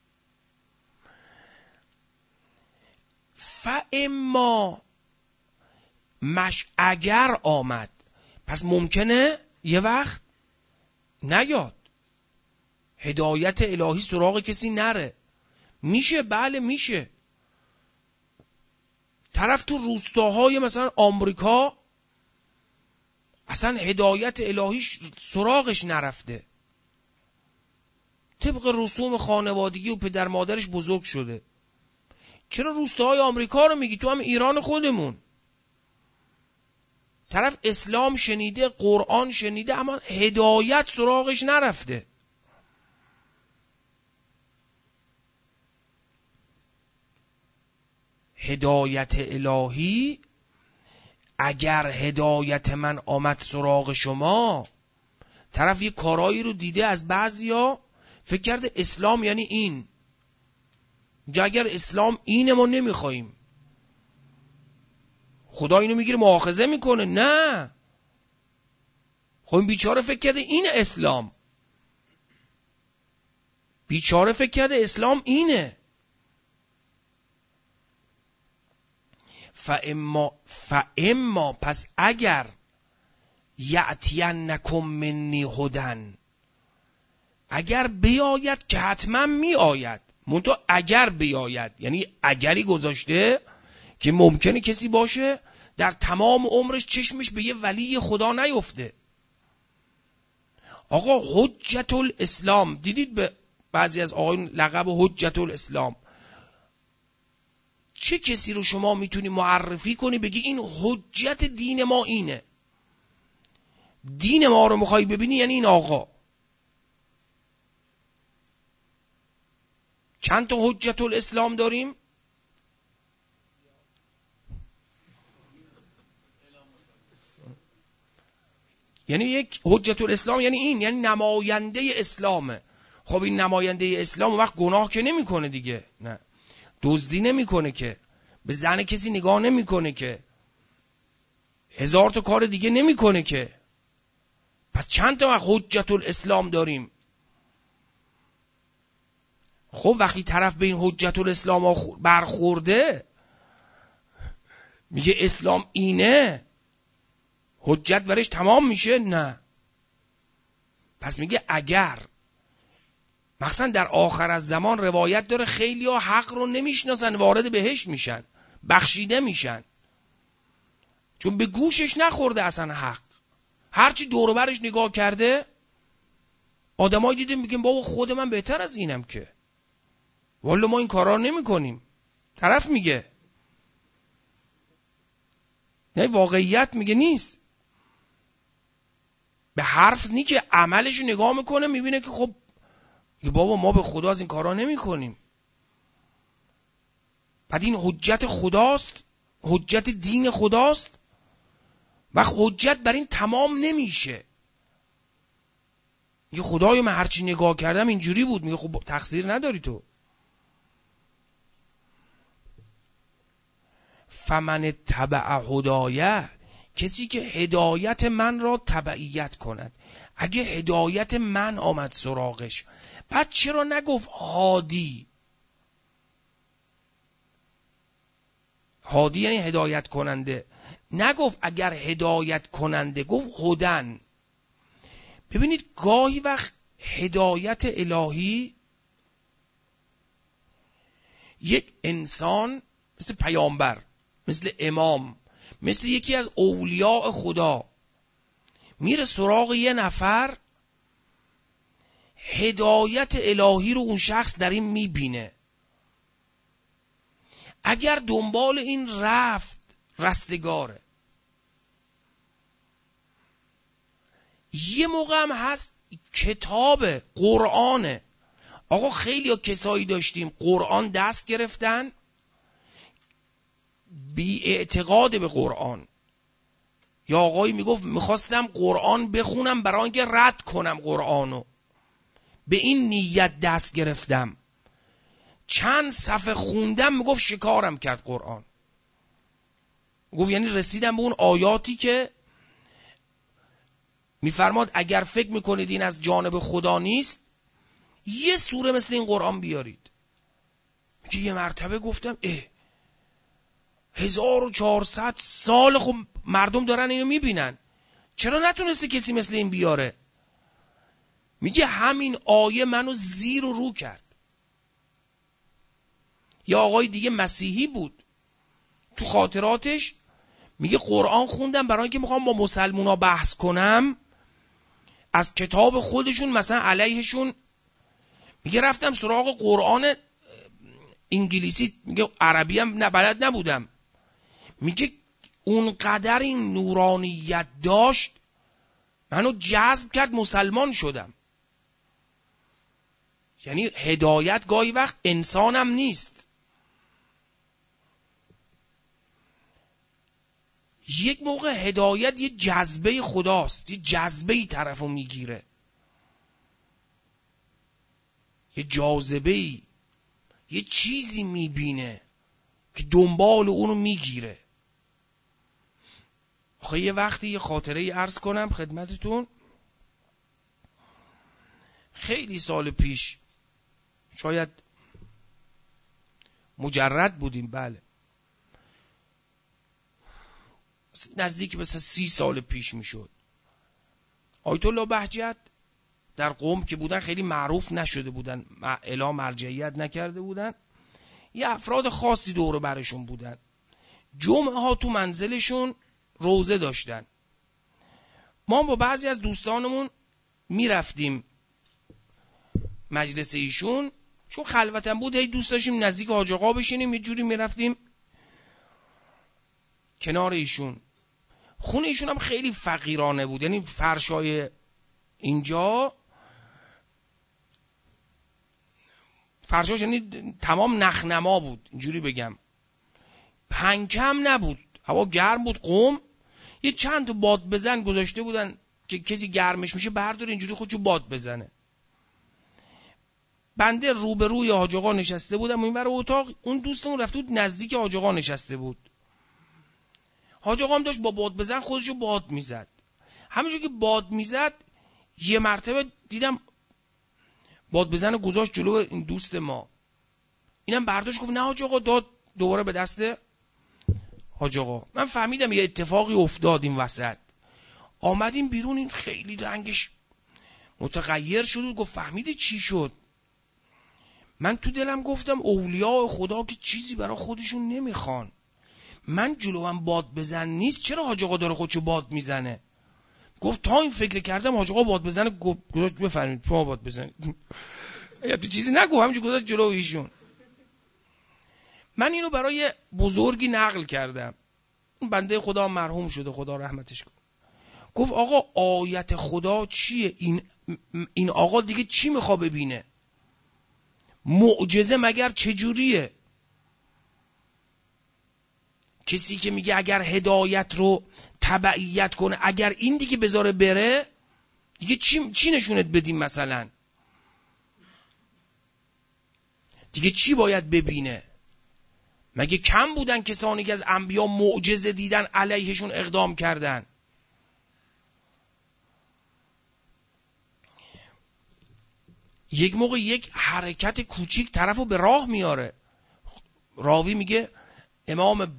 فاما مش اگر آمد، پس ممکنه یه وقت نیاد، هدایت الهی سراغ کسی نره. میشه، بله میشه. طرف تو روستاهای مثلا آمریکا اصلا هدایت الهی سراغش نرفته، طبق رسوم خانوادگی و پدر مادرش بزرگ شده. چرا روستاهای آمریکا رو میگی؟ تو هم ایران خودمون طرف اسلام شنیده، قرآن شنیده، اما هدایت سراغش نرفته. هدایت الهی، اگر هدایت من آمد سراغ شما، طرف یه کارایی رو دیده از بعضیا فکر کرده اسلام یعنی این، یا اگر اسلام اینه ما نمیخواییم، خدا اینو میگیره مؤاخذه میکنه. نه، خب این بیچاره فکر کرده این اسلام، بیچاره فکر کرده اسلام اینه. فاما فاما پس اگر یأتینکم منی هدن، اگر بیاید که حتما می آید، منتها اگر بیاید یعنی اگری گذاشته که ممکنه کسی باشه در تمام عمرش چشمش به یه ولی خدا نیفته. آقا حجت الاسلام، دیدید به بعضی از آقایون لقب حجت الاسلام، چه کسی رو شما میتونی معرفی کنی بگی این حجت دین ما اینه، دین ما رو میخوای ببینی یعنی این آقا؟ چند تا حجت الاسلام داریم؟ یعنی یک حجت الاسلام یعنی این، یعنی نماینده اسلامه. خب این نماینده اسلام وقت گناه که نمیکنه دیگه، نه دزدی نمیکنه که، به زن کسی نگاه نمیکنه که، هزار تا کار دیگه نمیکنه که. پس چند تا حجت الاسلام داریم؟ خب وقتی طرف به این حجت الاسلام برخورده میگه اسلام اینه، حجت برش تمام میشه؟ نه. پس میگه اگر، مثلا در آخر از زمان روایت داره خیلی ها حق رو نمیشناسن وارد بهشت میشن، بخشیده میشن، چون به گوشش نخورده اصلا حق. هرچی دور و برش نگاه کرده آدمایی دیدیم میگن بابا خود من بهتر از اینم که، والا ما این کارا نمی کنیم. طرف میگه نه، واقعیت میگه نیست، به حرف نی که عملشو نگاه میکنه میبینه که خب بابا ما به خدا از این کارا نمی کنیم. بعد این حجت خداست، حجت دین خداست، و حجت بر این تمام نمیشه. میگه خدایا من هرچی نگاه کردم اینجوری بود. میگه خب تقصیر نداری تو. فمن تبع هدایه، کسی که هدایت من را تبعیت کند. اگه هدایت من آمد سراغش، بعد چرا نگفت هادی؟ هادی یعنی هدایت کننده، نگفت اگر هدایت کننده، گفت هدن. ببینید گاهی وقت هدایت الهی یک انسان مثل پیامبر، مثل امام، مثل یکی از اولیاء خدا میره سراغ یه نفر، هدایت الهی رو اون شخص در این میبینه. اگر دنبال این رفت رستگاره. یه موقع هم هست کتاب قرآنه. آقا خیلی ها کسایی داشتیم قرآن دست گرفتن بی اعتقاد به قرآن، یا آقایی میگفت میخواستم قرآن بخونم برای اینکه رد کنم قرآنو، به این نیت دست گرفتم، چند صفحه خوندم میگفت شکارم کرد قرآن. گفت یعنی رسیدم به اون آیاتی که میفرماد اگر فکر میکنید این از جانب خدا نیست یه سوره مثل این قرآن بیارید. میگه یه مرتبه گفتم اه هزار و چهارصد سال خب مردم دارن اینو میبینن، چرا نتونسته کسی مثل این بیاره؟ میگه همین آیه منو زیر و رو کرد. یا آقای دیگه مسیحی بود، تو خاطراتش میگه قرآن خوندم برای اینکه میخوام با مسلمونا بحث کنم، از کتاب خودشون مثلا علیهشون، میگه رفتم سراغ قرآن انگلیسی، میگه عربی هم نه بلد نبودم، میگه اونقدر این نورانیت داشت منو جذب کرد، مسلمان شدم. یعنی هدایت گاهی وقت انسانم نیست، یک موقع هدایت یه جذبه خداست، یه جذبه ای طرفو میگیره، یه جاذبه ای، یه چیزی میبینه که دنبال اونو میگیره. آخه یه وقتی یه خاطره ای عرض کنم خدمتتون، خیلی سال پیش، شاید مجرد بودیم، بله نزدیک به سی سال پیش میشد، آیت الله بهجت در قم که بودن خیلی معروف نشده بودن، اعلام مرجعیت نکرده بودن، یه افراد خاصی دور برشون بودن، جمعه ها تو منزلشون روزه داشتن. ما با بعضی از دوستانمون میرفتیم مجلس ایشون، چون خلوتم بود هی دوست داشتیم نزدیک حاج آقا بشینیم، یه جوری میرفتیم کنار ایشون. خونه ایشون هم خیلی فقیرانه بود، یعنی فرشای اینجا فرشاش یعنی تمام نخنما بود، اینجوری بگم، پنکم نبود، هوا گرم بود قم، یه چند تا باد بزن گذاشته بودن که کسی گرمش میشه برداره اینجوری خودشو باد بزنه. بنده روبروی حاج آقا نشسته بودم، این ور اتاق اون دوستمون رفته بود نزدیک حاج آقا نشسته بود. حاج آقا هم داشت با باد بزن خودشو باد میزد. همونجوری که باد میزد یه مرتبه دیدم باد بزن گذاشت جلو این دوست ما، اینم برداشت گفت نه حاج آقا، داد دوباره به دست حاج آقا. من فهمیدم یه اتفاقی افتاد این وسط. آمدیم بیرون، این خیلی رنگش متغیر شد، گفت فهمیدی چی شد؟ من تو دلم گفتم اولیاء خدا که چیزی برای خودشون نمیخوان، من جلوم باد بزن نیست، چرا حاج آقا داره خودشو باد میزنه؟ گفت تا این فکر کردم حاج آقا باد بزنه، گذاشت بفرمایید شما باد بزنید. یا تو چیزی نگو، همینجوری گذاشت جلو ایشون. من اینو برای بزرگی نقل کردم، اون بنده خدا مرحوم شده، خدا رحمتش کنه. گفت آقا آیت خدا چیه؟ این این آقا دیگه چی میخواد ببینه؟ معجزه مگر چجوریه؟ کسی که میگه اگر هدایت رو تبعیت کنه، اگر این دیگه بذاره بره، دیگه چی, چی نشونت بدیم مثلا؟ دیگه چی باید ببینه؟ مگه کم بودن کسانی که از انبیا معجزه دیدن علیهشون اقدام کردن؟ یک موقع یک حرکت کوچیک طرفو به راه میاره. راوی میگه امام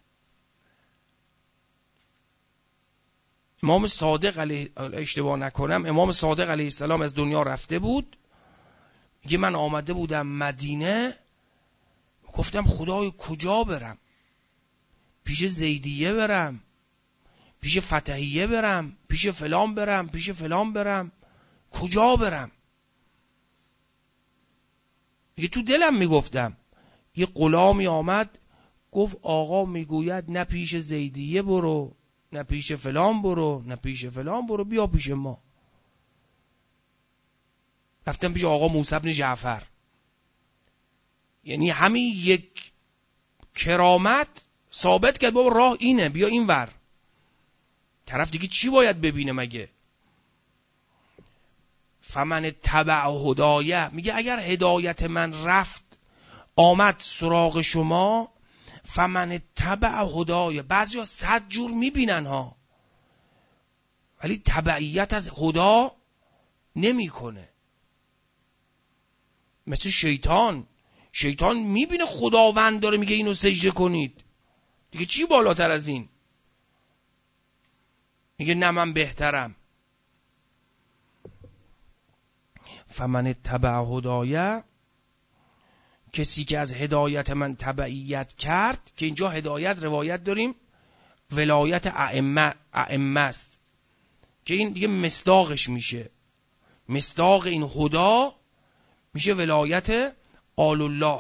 امام صادق علیه اشتباه نکنم امام صادق علیه السلام از دنیا رفته بود، میگه من آمده بودم مدینه، گفتم خدای کجا برم؟ پیش زیدیه برم، پیش فتحیه برم، پیش فلان برم، پیش فلان برم، کجا برم؟ میگه تو دلم میگفتم. یه غلامی آمد گفت آقا میگوید نه پیش زیدیه برو، نه پیش فلان برو، نه پیش فلان برو، بیا پیش ما. رفتم پیش آقا موسی بن جعفر. یعنی همین یک کرامت ثابت کرد بابا راه اینه، بیا این ور. طرف دیگه چی باید ببینه مگه؟ فمن تبع هدایه، میگه اگر هدایت من رفت آمد سراغ شما، فمن تبع هدایه. بعضی ها صد جور میبینن ها، ولی تبعیت از خدا نمی کنه. مثل شیطان، شیطان میبینه خداوند داره میگه اینو سجده کنید، دیگه چی بالاتر از این؟ میگه نه من بهترم. فمن تبع هدایه کسی که از هدایت من تبعیت کرد، که اینجا هدایت روایت داریم ولایت ائمه ائمه است، که این دیگه مصداقش میشه، مصداق این هدا میشه ولایت آل الله.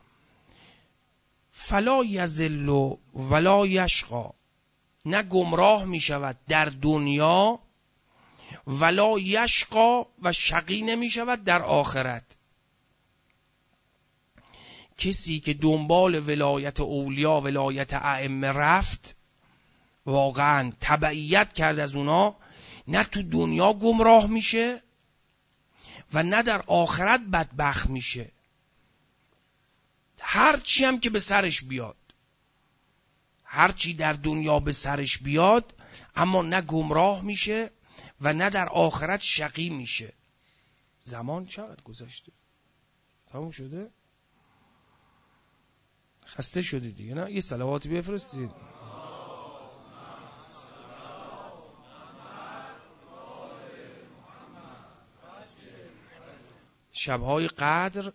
فلا یضل ولا یشقی، نه گمراه میشود در دنیا، ولا یشقی و شقی نمیشود در آخرت. کسی که دنبال ولایت اولیا، ولایت ائمه رفت، واقعا تبعیت کرد از اونا، نه تو دنیا گمراه میشه و نه در آخرت بدبخت میشه. هر چی هم که به سرش بیاد، هر چی در دنیا به سرش بیاد، اما نه گمراه میشه و نه در آخرت شقی میشه. زمان چقدر گذشته؟ تموم شده؟ خسته شدی دیگه نه؟ یه صلواتی بفرستید. شبهای قدر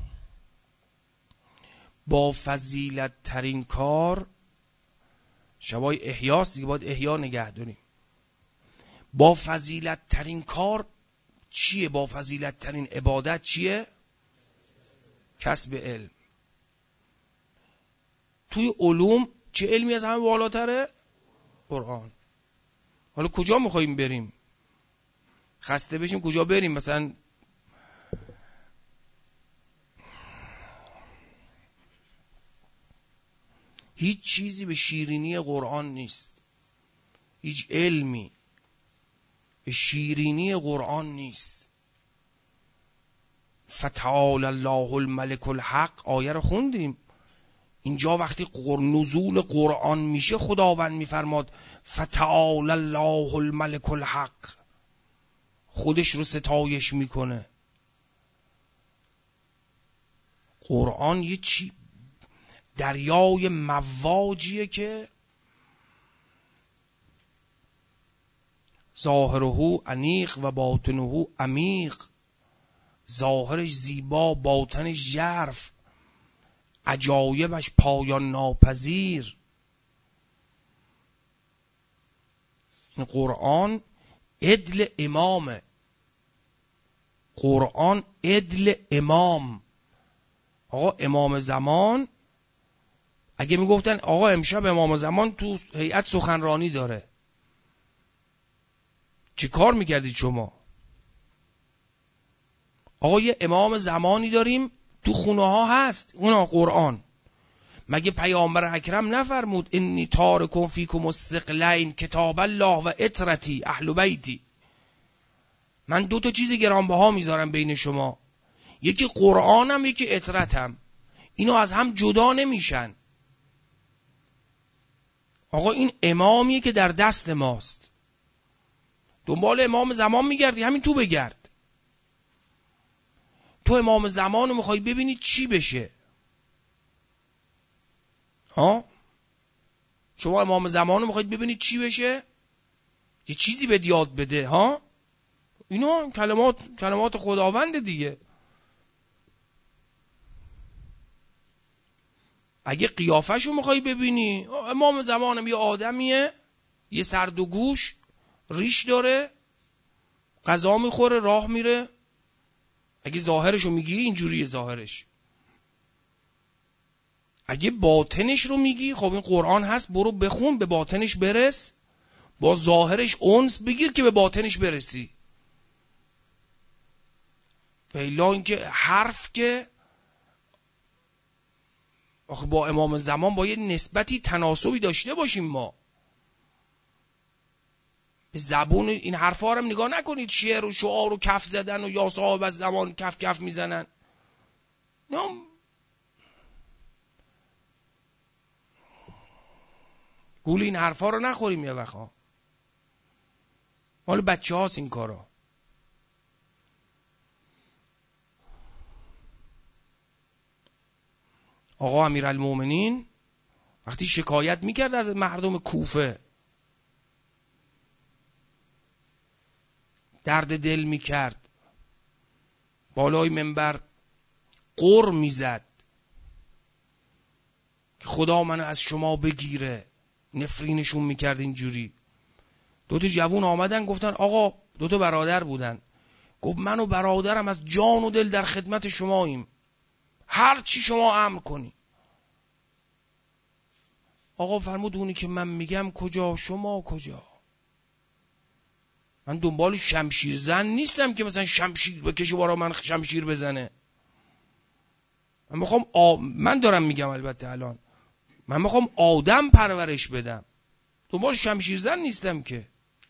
با فضیلت ترین کار، شبهای احیاست دیگه، باید احیا نگه داریم. با فضیلت ترین کار چیه؟ با فضیلت ترین عبادت چیه؟ کسب علم. توی علوم چه علمی از همه بالاتره؟ قرآن. حالا کجا میخواییم بریم؟ خسته بشیم کجا بریم؟ مثلا هیچ چیزی به شیرینی قرآن نیست، هیچ علمی به شیرینی قرآن نیست. فتعال الله الملك الحق آیه رو خوندیم. اینجا وقتی نزول قرآن میشه خداوند میفرماد فتعال الله الملك الحق، خودش رو ستایش میکنه. قرآن یه چی دریای مواجیه که ظاهره انیق و باطنه عمیق، ظاهرش زیبا باطنش ژرف، عجایبش پایان ناپذیر. این قرآن عدل امامه، قرآن عدل امام. آقا امام زمان اگه میگفتن آقا امشب امام زمان تو هیئت سخنرانی داره، چی کار میکردید شما؟ آقا یه امام زمانی داریم تو خونه ها هست، اونا قرآن. مگه پیامبر اکرم نفرمود انی تارکم فیکم الثقلین کتاب الله و اطرتی اهل بیتی، من دو تا چیز گرانبها میذارم بین شما، یکی قرآنم یکی اطرتم، اینا از هم جدا نمیشن. آقا این امامیه که در دست ماست، دنبال امام زمان میگردی، همین تو بگرد. تو امام زمان رو میخوای ببینی چی بشه؟ ها؟ شما امام زمان رو میخواید ببینید چی بشه؟ یه چیزی به یاد بده. ها؟ اینا کلمات کلمات خداوند دیگه. اگه قیافش رو میخوای ببینی، امام زمانم یه آدمیه، یه سرد و گوش، ریش داره، غذا میخوره، راه میره. اگه ظاهرش رو میگیری اینجوریه ظاهرش. اگه باطنش رو میگی، خب این قرآن هست، برو بخون، به باطنش برس، با ظاهرش انس بگیر که به باطنش برسی. الا اینکه حرف که آخه با امام زمان با یه نسبتی تناسبی داشته باشیم. ما به زبون این حرفا رو نگاه نکنید، شعر و شعار و کف زدن و یا صاحب از زمان کف کف میزنن. نه، گول این حرفا رو نخوریم. یه وقتا مال بچه هاست این کارا. آقا امیرالمومنین وقتی شکایت میکرد از مردم کوفه، درد دل میکرد، بالای منبر قر میزد، که خدا منو از شما بگیره. نفرینشون میکرد اینجوری. دو تا جوون آمدن گفتن آقا، دو تا برادر بودن، گفت من و برادرم از جان و دل در خدمت شماییم، هر چی شما امر کنی. آقا فرمود اونی که من میگم کجا، شما کجا؟ من دنبال شمشیر زن نیستم که مثلا شمشیر بکشه برای من شمشیر بزنه. من میخوام آ... من دارم میگم البته الان من میخوام آدم پرورش بدم، دنبال شمشیر زن نیستم که.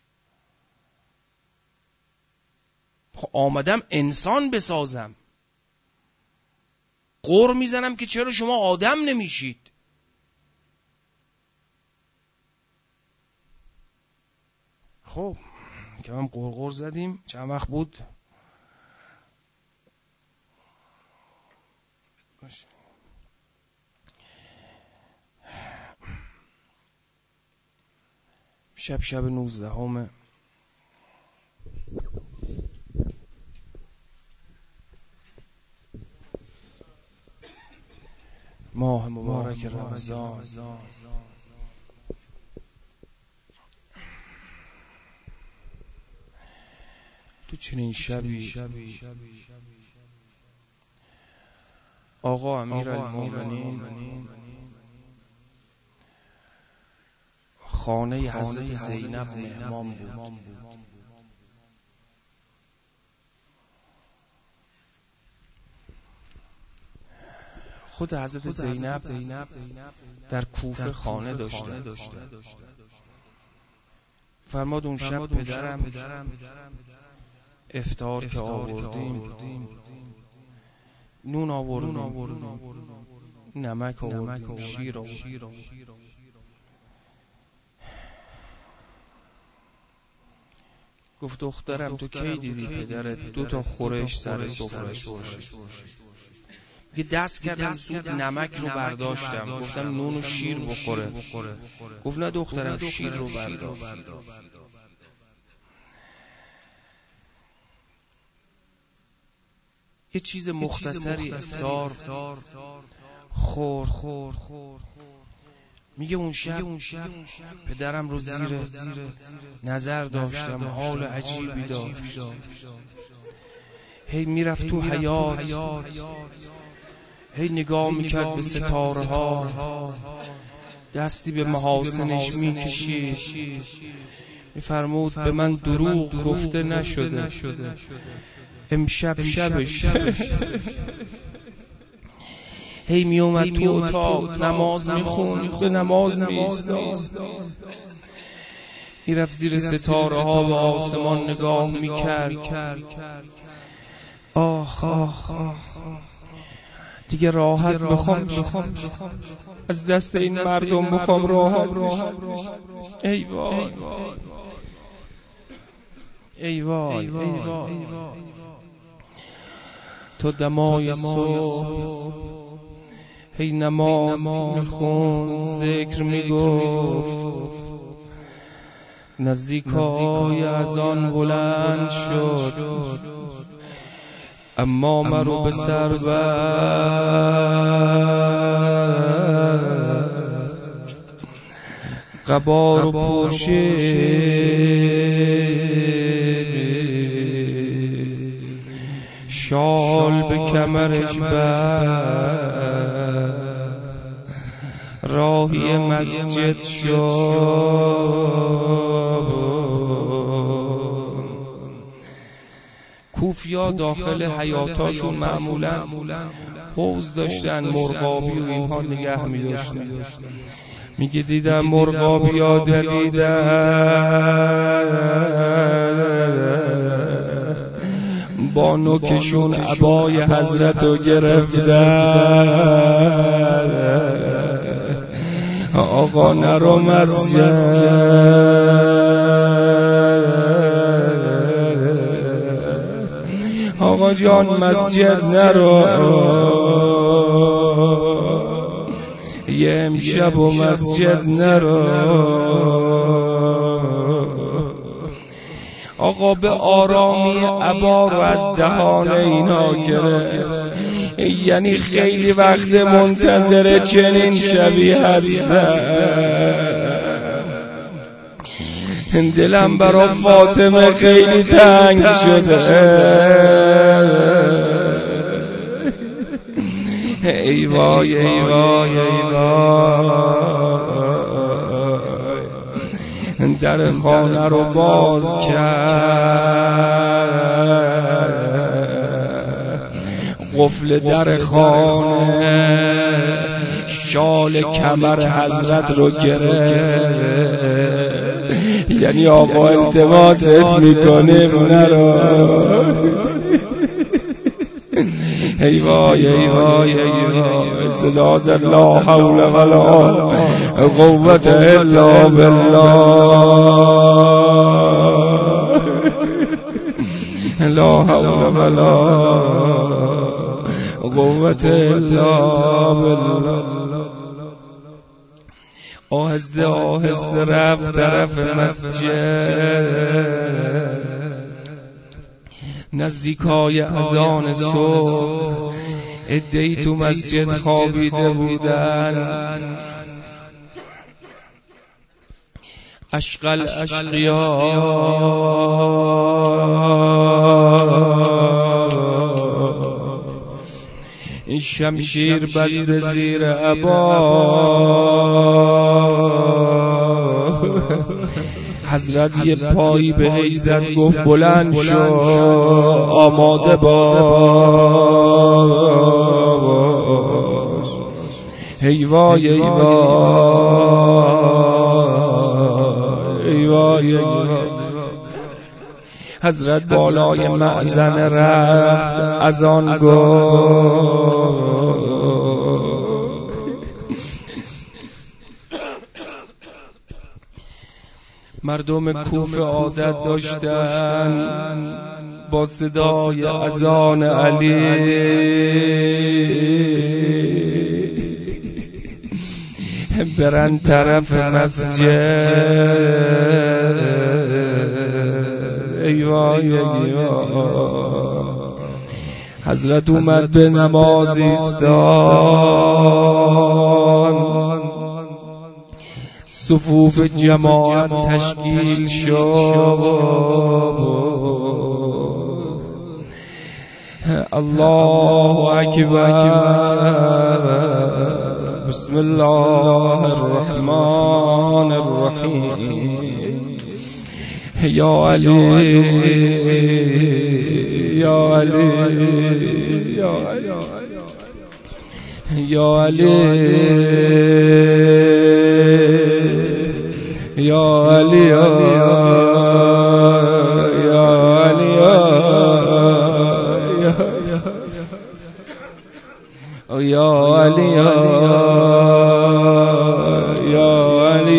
آمدم انسان بسازم. قر میزنم که چرا شما آدم نمیشید؟ خب که هم قرقر زدیم. چند وقت بود؟ شب شب نوزدهمه ماه مبارک رمضان. تو چنین شبی آقا امیرالمومنین خانه حضرت زینب مهمان بود. خود حضرت زینب در کوفه خانه داشته. فرماد اون شب پدرم افطار که آوردیم، نون آوردیم، نمک آوردیم، شیر آوردیم. گفت دخترم تو کی دیدی پدرت دو تا خورش سر سفره‌اش باشه؟ یه دست کردم سود نمک رو برداشتم، گفتم نون و شیر بخوره. گفت نه دخترم شیر رو برداشت. یه چیز مختصری افطار خور خور میگه اون شب پدرم رو زیر نظر داشتم، حال عجیبی داشت. هی میرفت تو حیاط، هی نگاه میکرد به ستاره ها، دستی به محاسنش میکشید. میفرمود به من دروغ گفته نشده، امشب شبش. هی می اومد تو اتاق نماز میخوند، به نماز میایستاد، میرفت زیر ستاره ها به آسمان نگاه میکرد. آخ آخ دیگه راحت بخوام از دست این مردم بخوام راحت. ای وای ای وای تو دمای صبح هی نماز میخوند، ذکر میگفت، نزدیکای اذان بلند شد، اما مرو به سر بست، قبا رو پوشید، شال به کمرش بست، راهی مسجد شد. کوفیا داخل حیاتاشون معمولا حوض داشتن، مرغابی و اینها نگه می داشتن. میگه دیدم مرغابی ها دویدن، با نوکشون عبای حضرت رو گرفتن. آقا نرو مسجد، آقا جان مسجد نرو، یه امشب و مسجد نرو. آقا به آرامی عبا رو از دهان اینا گرفت، یعنی خیلی وقت منتظر چنین شبی هستم. دلم برا فاطمه خیلی تنگ شده. ای وای ای وای ای وای، در خانه رو باز کرد، قفل در خانه، شال کمر حضرت رو گرفت. یعنی آقا التماست میکنه نرو. ای وای ای وای ای وای، صدا زد لا حول ولا قوة الا بالله، لا حول ولا قوة الا بالله. آهسته آهسته رفت طرف مسجد. نزدیکای اذان صبح عده‌ای تو مسجد خوابیده بودن. اشقل اشقیا این شمشیر بسته زیر عبا. حضرت یه پایی بهش زد، گفت بلند شو، آماده باش. ای وای ای وای ای وای. حضرت بالای مأذن رفت، اذان گفت. مردم کوفه عادت داشتن با صدای اذان علی برن طرف مسجد. ای وای ای وای. حضرت اومد به نماز ایستاد، صفوف جماعت تشکیل شد. الله اکبر، بسم الله الرحمن الرحیم. یا علی یا علی یا علی یا علی یا علی یا علی یا علی یا علی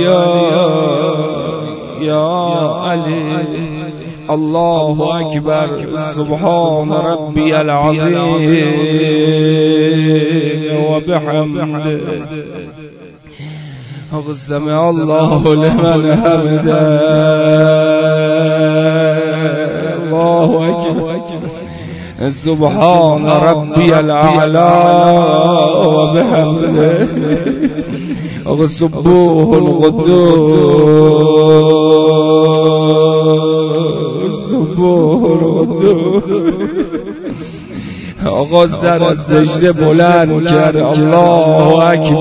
یا علی. الله اکبر، سبحان ربی العظیم و بحمده. سمع الله لمن حمده. الله اکبر، سبحان ربی الاعلی و بحمده. سبوح القدوس سبوح القدوس. آقا سر از سجده بلند کرد. الله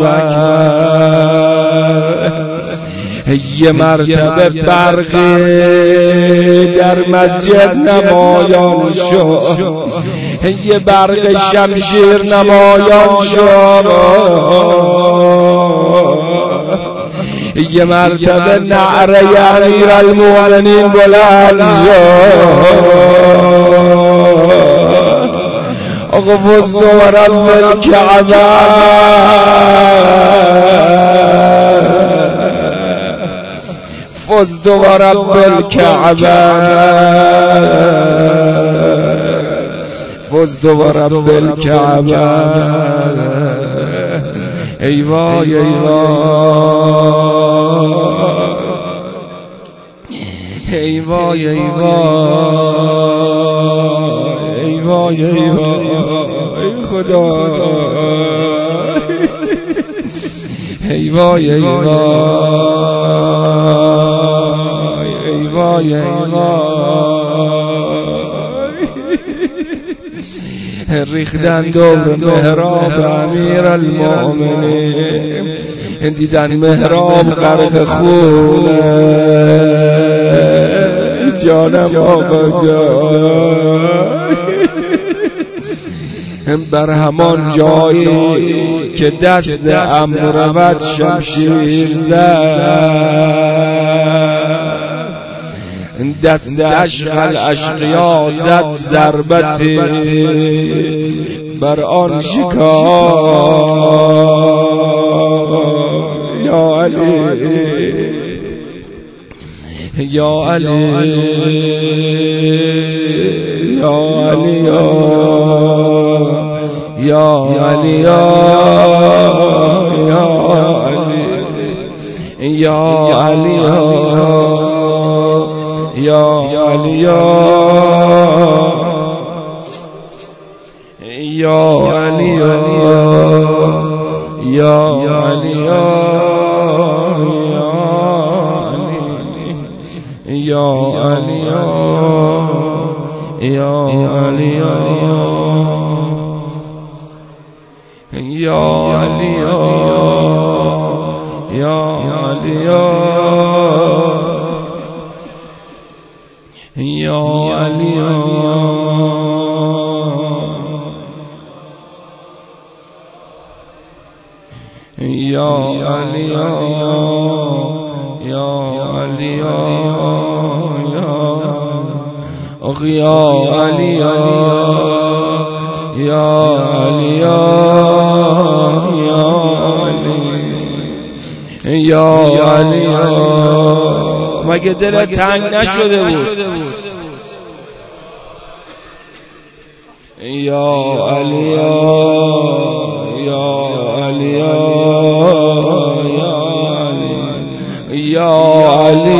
اکبر. یه مرتبه برقی در مسجد نمایان شد، یه برق شمشیر نمایان شد. یه مرتبه نعره امیر المؤمنین بلند شد. آقا فزت و رب الکعبه، فزت و رب الکعبه، فزت و رب الکعبه. ای وای ای وای ای وای ای وای ای وای ای وای ای خدا ای وای ای وای ای وای ای وای ریختن دور محراب امیر المؤمنین دیدن محراب غرق خونه جانم آقا جان بر همان جایی که دست امروت شمشیر زد دست عشق الاشقیا زد ضربتی بر آن شکار یا علی یا علی یا علی یا علی یا علی یا علی یا علی یا علی یا علی یا علی یا علی یا علی یا علی یا علی یا علی یا علی یا علی یا علی مگه دل تنگ نشده بود یا علی یا علی یا علی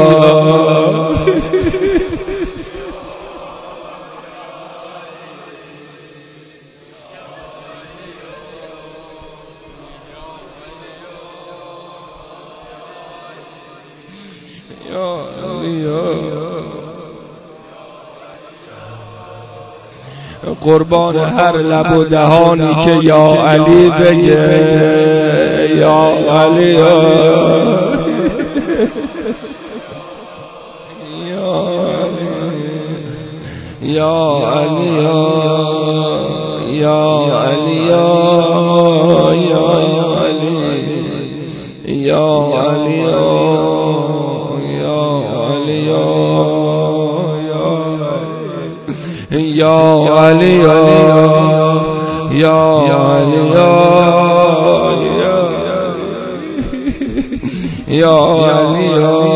قربان هر لب و دهانی که یا علی بگه یا علی یا علی یا علی یا علی یا علی یا علی یا علی یا علی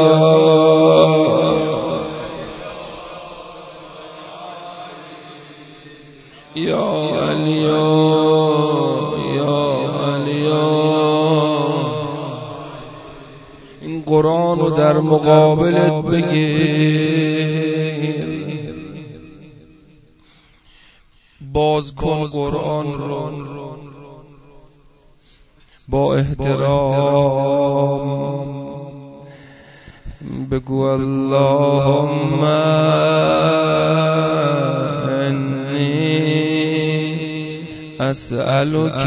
یا علی یا علی این قرآن رو در مقابلت بگیر باز کن قرآن رو با احترام بگو اللهم انی اسألک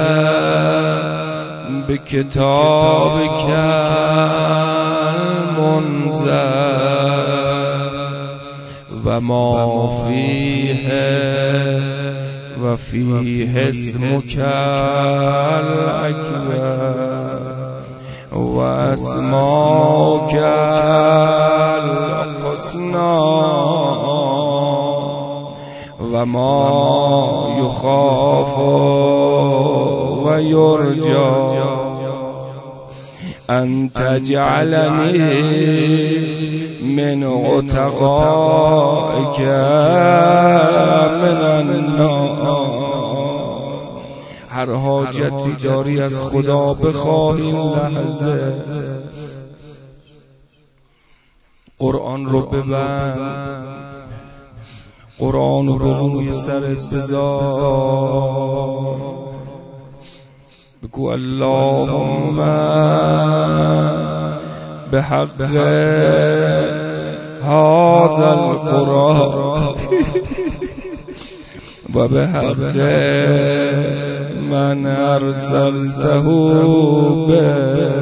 بکتابک المنزل و ما فیه و فیه اسمک الاکبر و اسماک الحسنی و ما یخاف و یرجا ان تجعلنی من عتقائک من النار. هر حاجتی داری از خدا بخواه این لحظه قرآن رو ببند، قرآن و بغوی سرت بذار، بگو اللهم به حق هذا القرآن و به حق من ارسلته به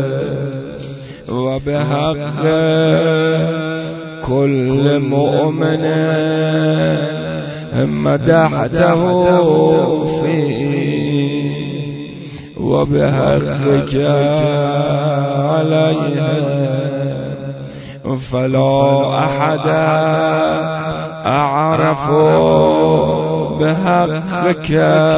و به حق كل مؤمن مدحته فيه و به حقك عليه فلا احد اعرف به حقك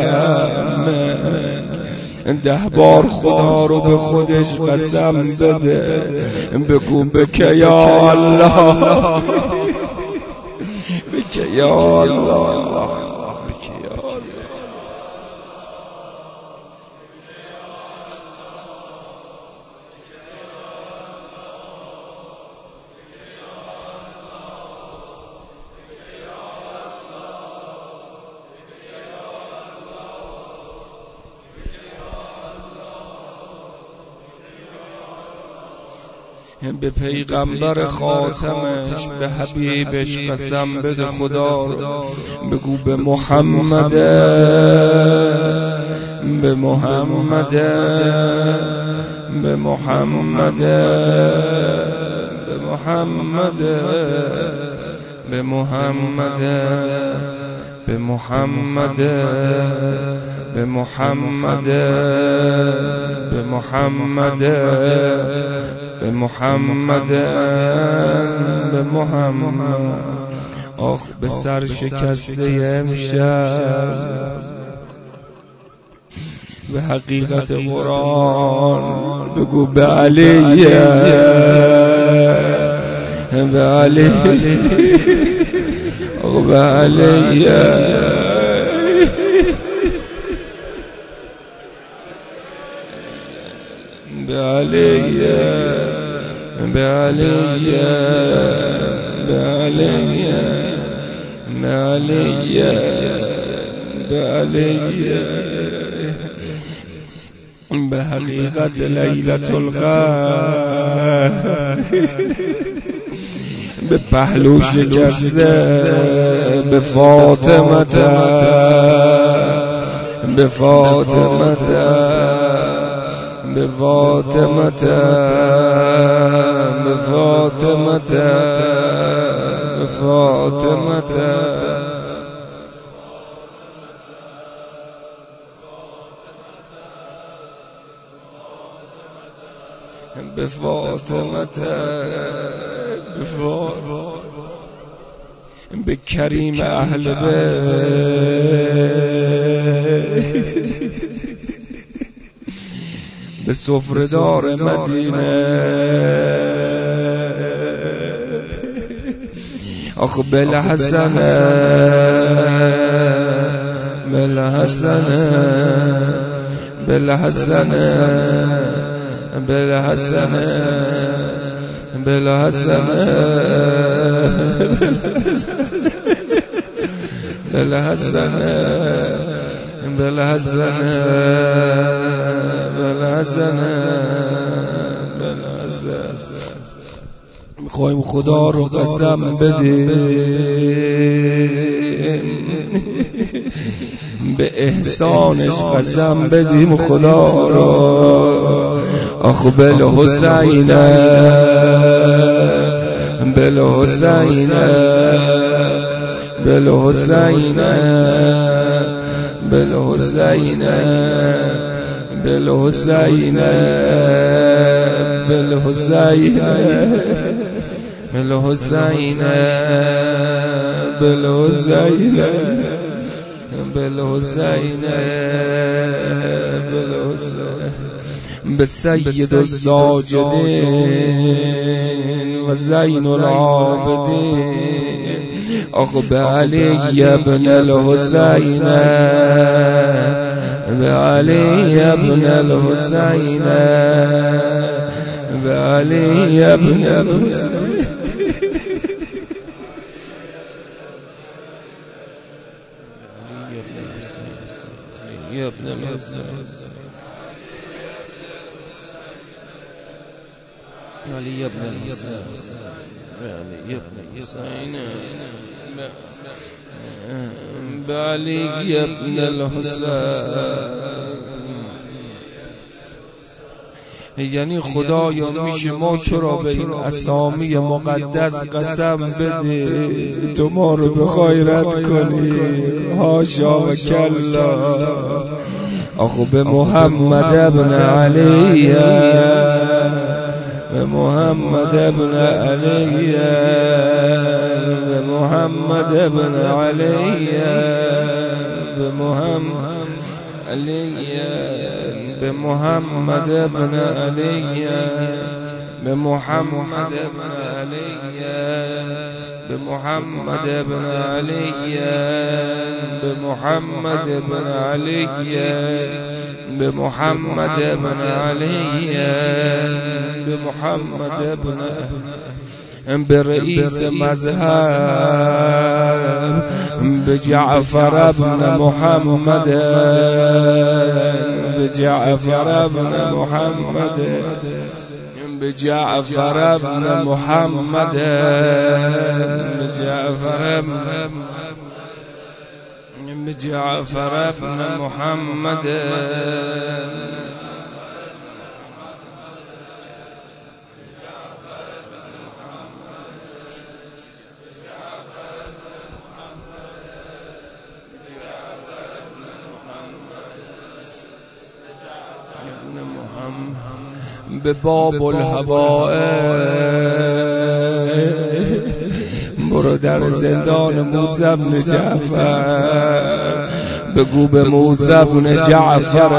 منك. ده بار خدا رو به خودش قسم بده، بگو بکه یا الله، بکه یا الله، بکه یا الله. به پیغمبر خاتمش، به حبیبش قسم بده خدا رو، بگو به محمد، به محمد، به محمد، به محمد، به محمد، به محمد، به محمد، به محمد، به محمد، به محمد. آخ به سر شکسته امشب به حقیقت قرآن بگو به علی، به علی، به علی، به علی، به علی، به علی، به علی، به علی. به حقیقت لیلة القدر به پهلو شکسته، به فاطمه، به فاطمه، به فاطمه، به فاطمه، به فاطمه، به فاطمه، به فاطمه، به کریم اهل بیت، به سفره‌دار مدینه. آخ بالحسن، بالحسن، بالحسن، بالحسن، بالحسن، بالحسن، بالحسن، بالحسن، بالحسن. میخوایم خدا رو قسم بدیم، به احسانش قسم بدیم خدا رو. آخ بالحسین، بالحسین، بالحسین، بالحسین، بالحسین، بالحسین، بالحسین، بالحسین، بالحسین، به سید الساجدین و زین العابدین. آخ به علی ابن الحسین، به علی ابن الحسین، به علی ابن الحسین. علي ابن الحسين علي ابن الحسين علي ابن الحسين بعلي ابن الحسين. یعنی خدایا میشه ما تو را به این اسامی مقدس قسم بده تو ما رو به خیرت کنی، هاشا و کلا. آخو به محمد ابن علی، به محمد ابن علی، به محمد ابن علی، به محمد علی، به محمد ابن علی، به محمد ابن علی، به محمد ابن علی، به محمد ابن علی، به محمد ابن علی، به محمد ابن به رئیس مذهب، به جعفر ابن محمد، به جعفر ابن محمد، به جعفر ابن محمد، به جعفر ابن به جعفر ابن محمد، به باب الهوائے برو در زندان موسی بن جعفر، بگو به موسی بن جعفر،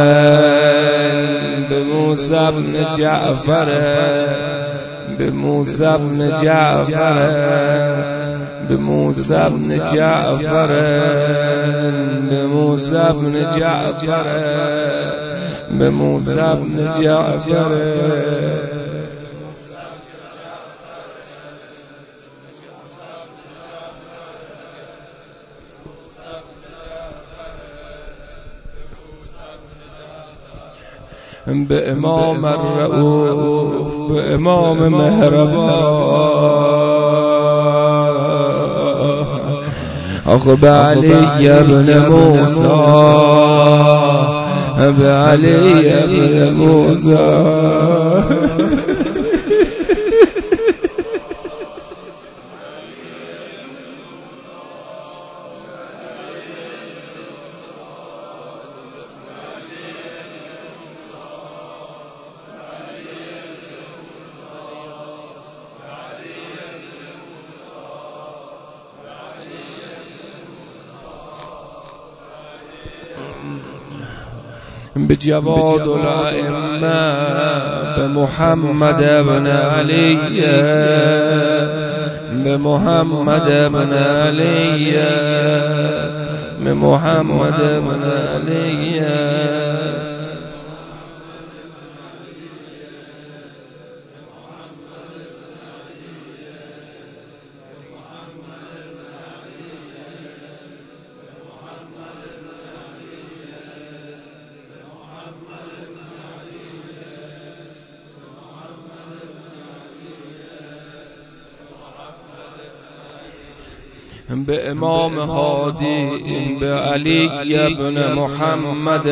به موسی بن جعفر، به موسی بن جعفر، به موسی بن جعفر، به موسی بن جعفر، به موسی بن جعفر، به امام الرؤوف، به امام مهربان، آخو به علی ابن موسی، به علی ابن موسی، بجواد الائمه، به محمد ابن علی، به محمد ابن علی، به محمد ابن علی، به امام هادی، به علی ابن محمد،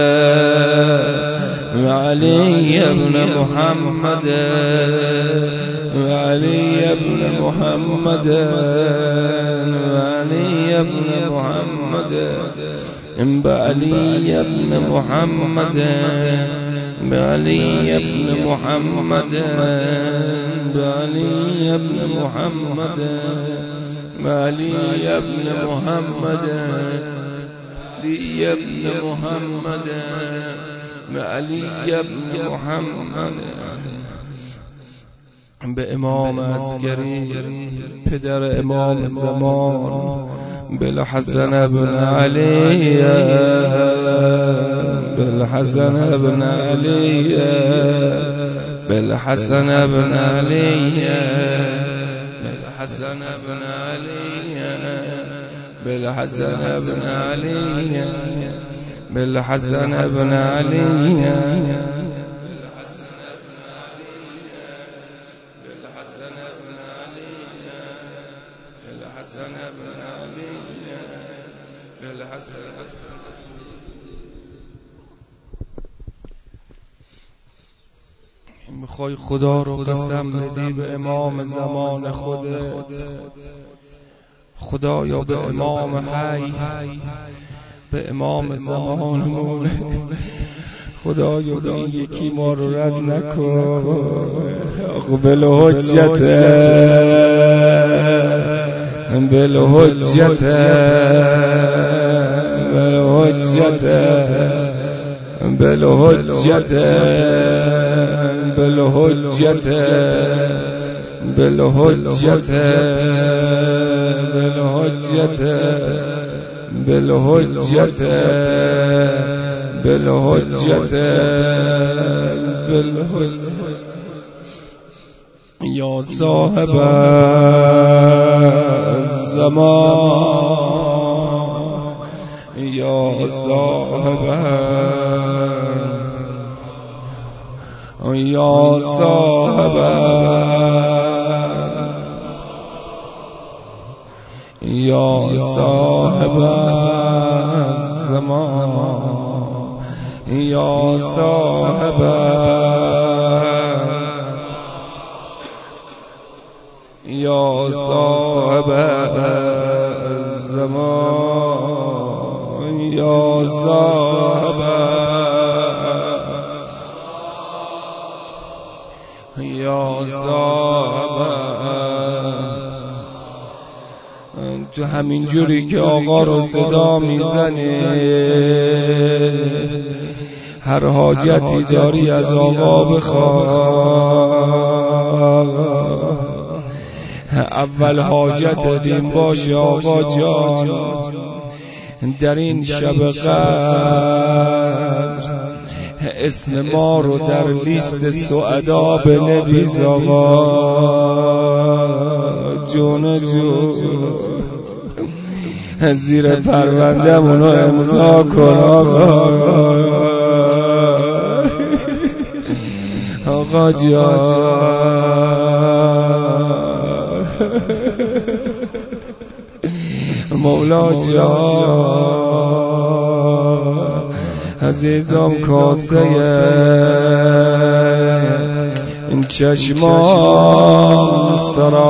و علی ابن محمد، و علی ابن محمد، و علی ابن محمد، به علی ابن محمد، به علی ابن محمد، به علی ابن محمد، علی ابن محمد، علی ابن محمد، علی ابن محمد، به امام عسکری، پدر امام زمان، بالحسن ابن علی، بالحسن ابن علی، بالحسن ابن علی، بالحسن ابن علی، بالحسن ابن علی، بالحسن ابن علی میخوای خدا رو قسم بدی به امام زمان خودت، خدایا به امام حی، به امام زمانمون، خدایا به این یکی ما رو رد نکن. اقبل حجت بالحجت بالحجت بالحجت بالحجت بالحجت بالحجت بالحجت بالحجت بالحجت یا صاحب الزمان یا صاحب یا صاحب یا صاحب الزمان یا صاحب یا صاحب الزمان یا صاحب یا صاحب. تو همین جوری که آقا رو صدا میزنه، هر حاجتی داری از آقا بخواه. اول حاجت دین باشه آقا جان، در این شب قدر اسم ما رو در لیست سعدا بنویس آقا جون جون، زیر پروندمونو امضا کن آقا آقا جان. مولا جان عزیزم کاسه این چشمان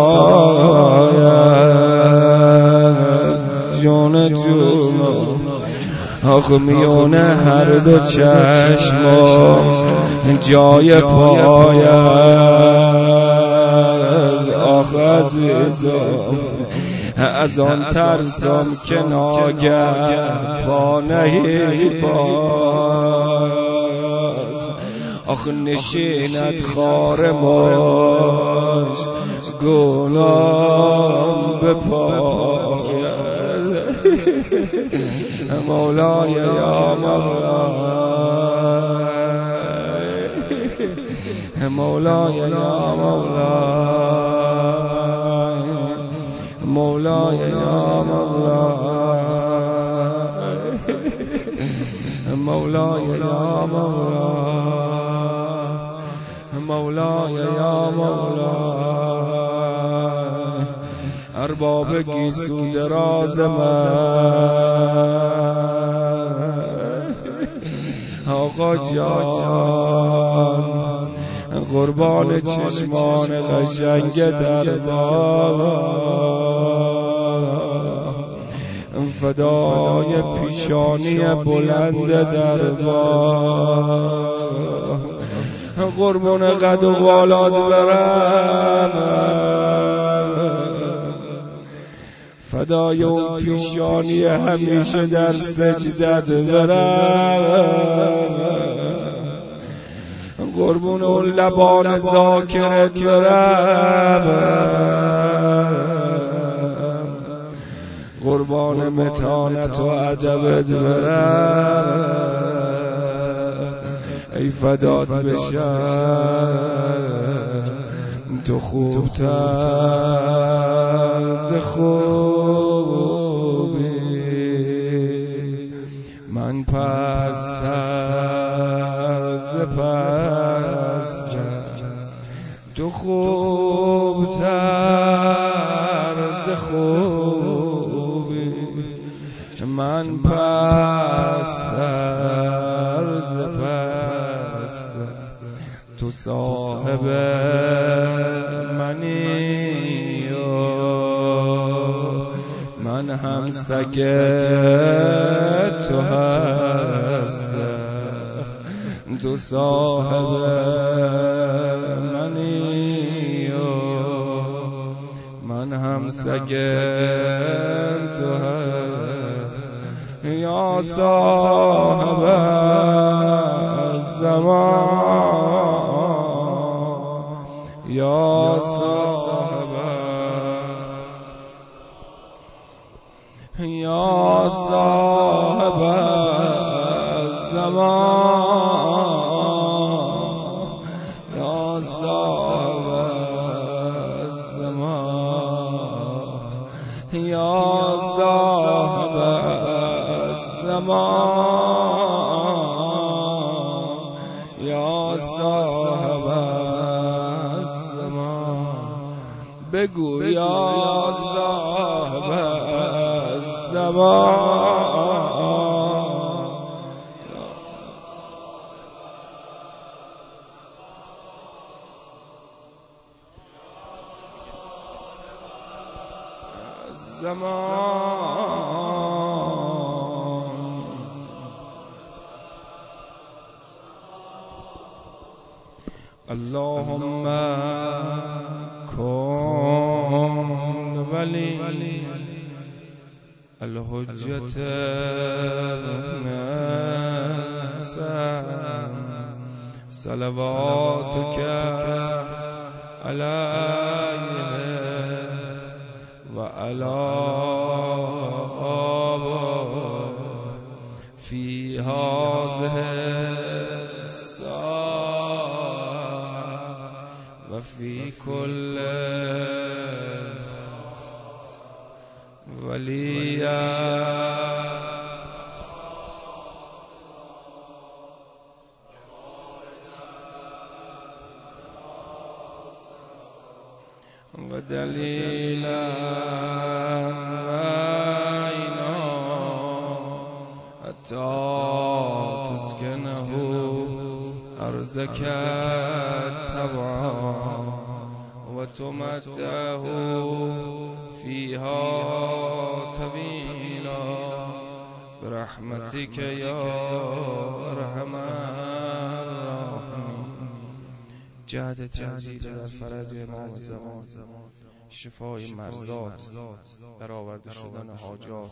سرایت جون جون، آخ میونه هر دو چشمان جای پایت، آخ عزیزم از آن ترسم که ناگه پا نهی باز، آخ نشینت خار ماش گنام به پای. مولای یا مولای مولای یا مولای مولای یا مولای مولای یا مولای مولای یا مولای. ارباب گیسو دراز من آقا جان، قربان چشمان قشنگ دربار، فدای پیشانی بلند دربار، قربان قد و بالات برم، فدای اون پیشانی همیشه در سجدت برم، قربون اون لبان ذاکرت برم، قربان متانت و ادبت برم، ای فدات بشم تو خوبتر ز خوبی، من پر خوبی من پستر ز پست تو صاحب منی و من هم سگ تو هستم تو صاحب منی و من هم سگ تو هستم یا صاحب الزمان یا صاحب یا صاحب الزمان یا صاحب الزمان یا صاحب الزمان یا صاحب الزمان بگو یا صاحب الزمان الزمان اللهم كن ولي الحجة ابن حسن صلواتك عليه وعلى آبائه في هذه الساعة وفي كل وليا ودليلا وعينا حتى تسكنه أرزك تبعا وتمتعه فيها طويلا برحمتك يا أرحم الراحمين. جهد تعجیل در فرج امام زمان، شفای مرضات، برآورده شدن حاجات،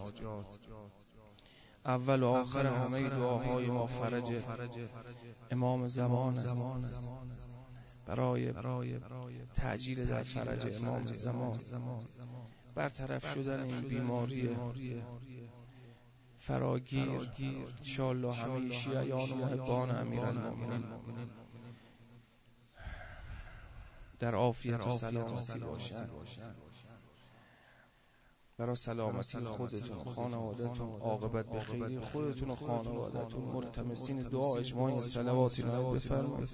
اول و آخر همه دعاهای ما فرج امام زمان است. برای تعجیل در فرج امام زمان، برطرف شدن این بیماری فراگیر انشاءالله همه شیعیان و محبان امیرالمومنین در عافیت و سلامتی باشند. برای سلامتی خودتون و خانوادتون، عاقبت به خیری خودتون و خانوادتون ملتمسین دعا اجماعی صلواتی رو بفرمایید.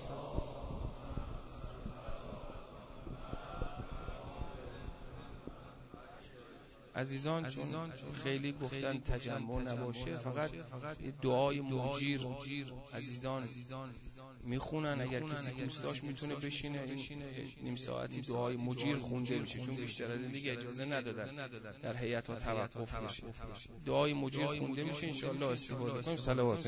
عزیزان چون خیلی گفتن تجمع نباشه، فقط دعای مجیر عزیزان میخونن. اگر کسی دوست داشت میتونه بشینه نیم ساعتی دعای مجیر خونده میشه، چون بیشتر از این دیگه اجازه ندادن در هیئت ها توقف بشه. دعای مجیر خونده میشه، انشاءالله استفاده کنیم. صلوات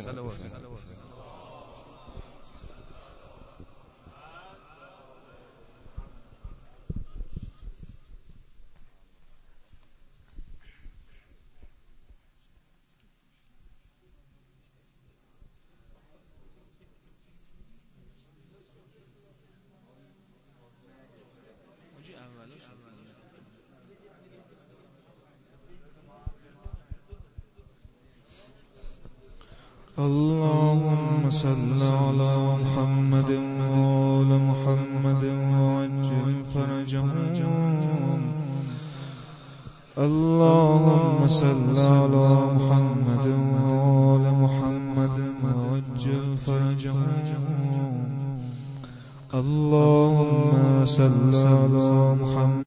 اللهم صل على محمد وآل محمد وعجل فرجهم. اللهم صل على محمد وآل محمد وعجل فرجهم. اللهم صل على محمد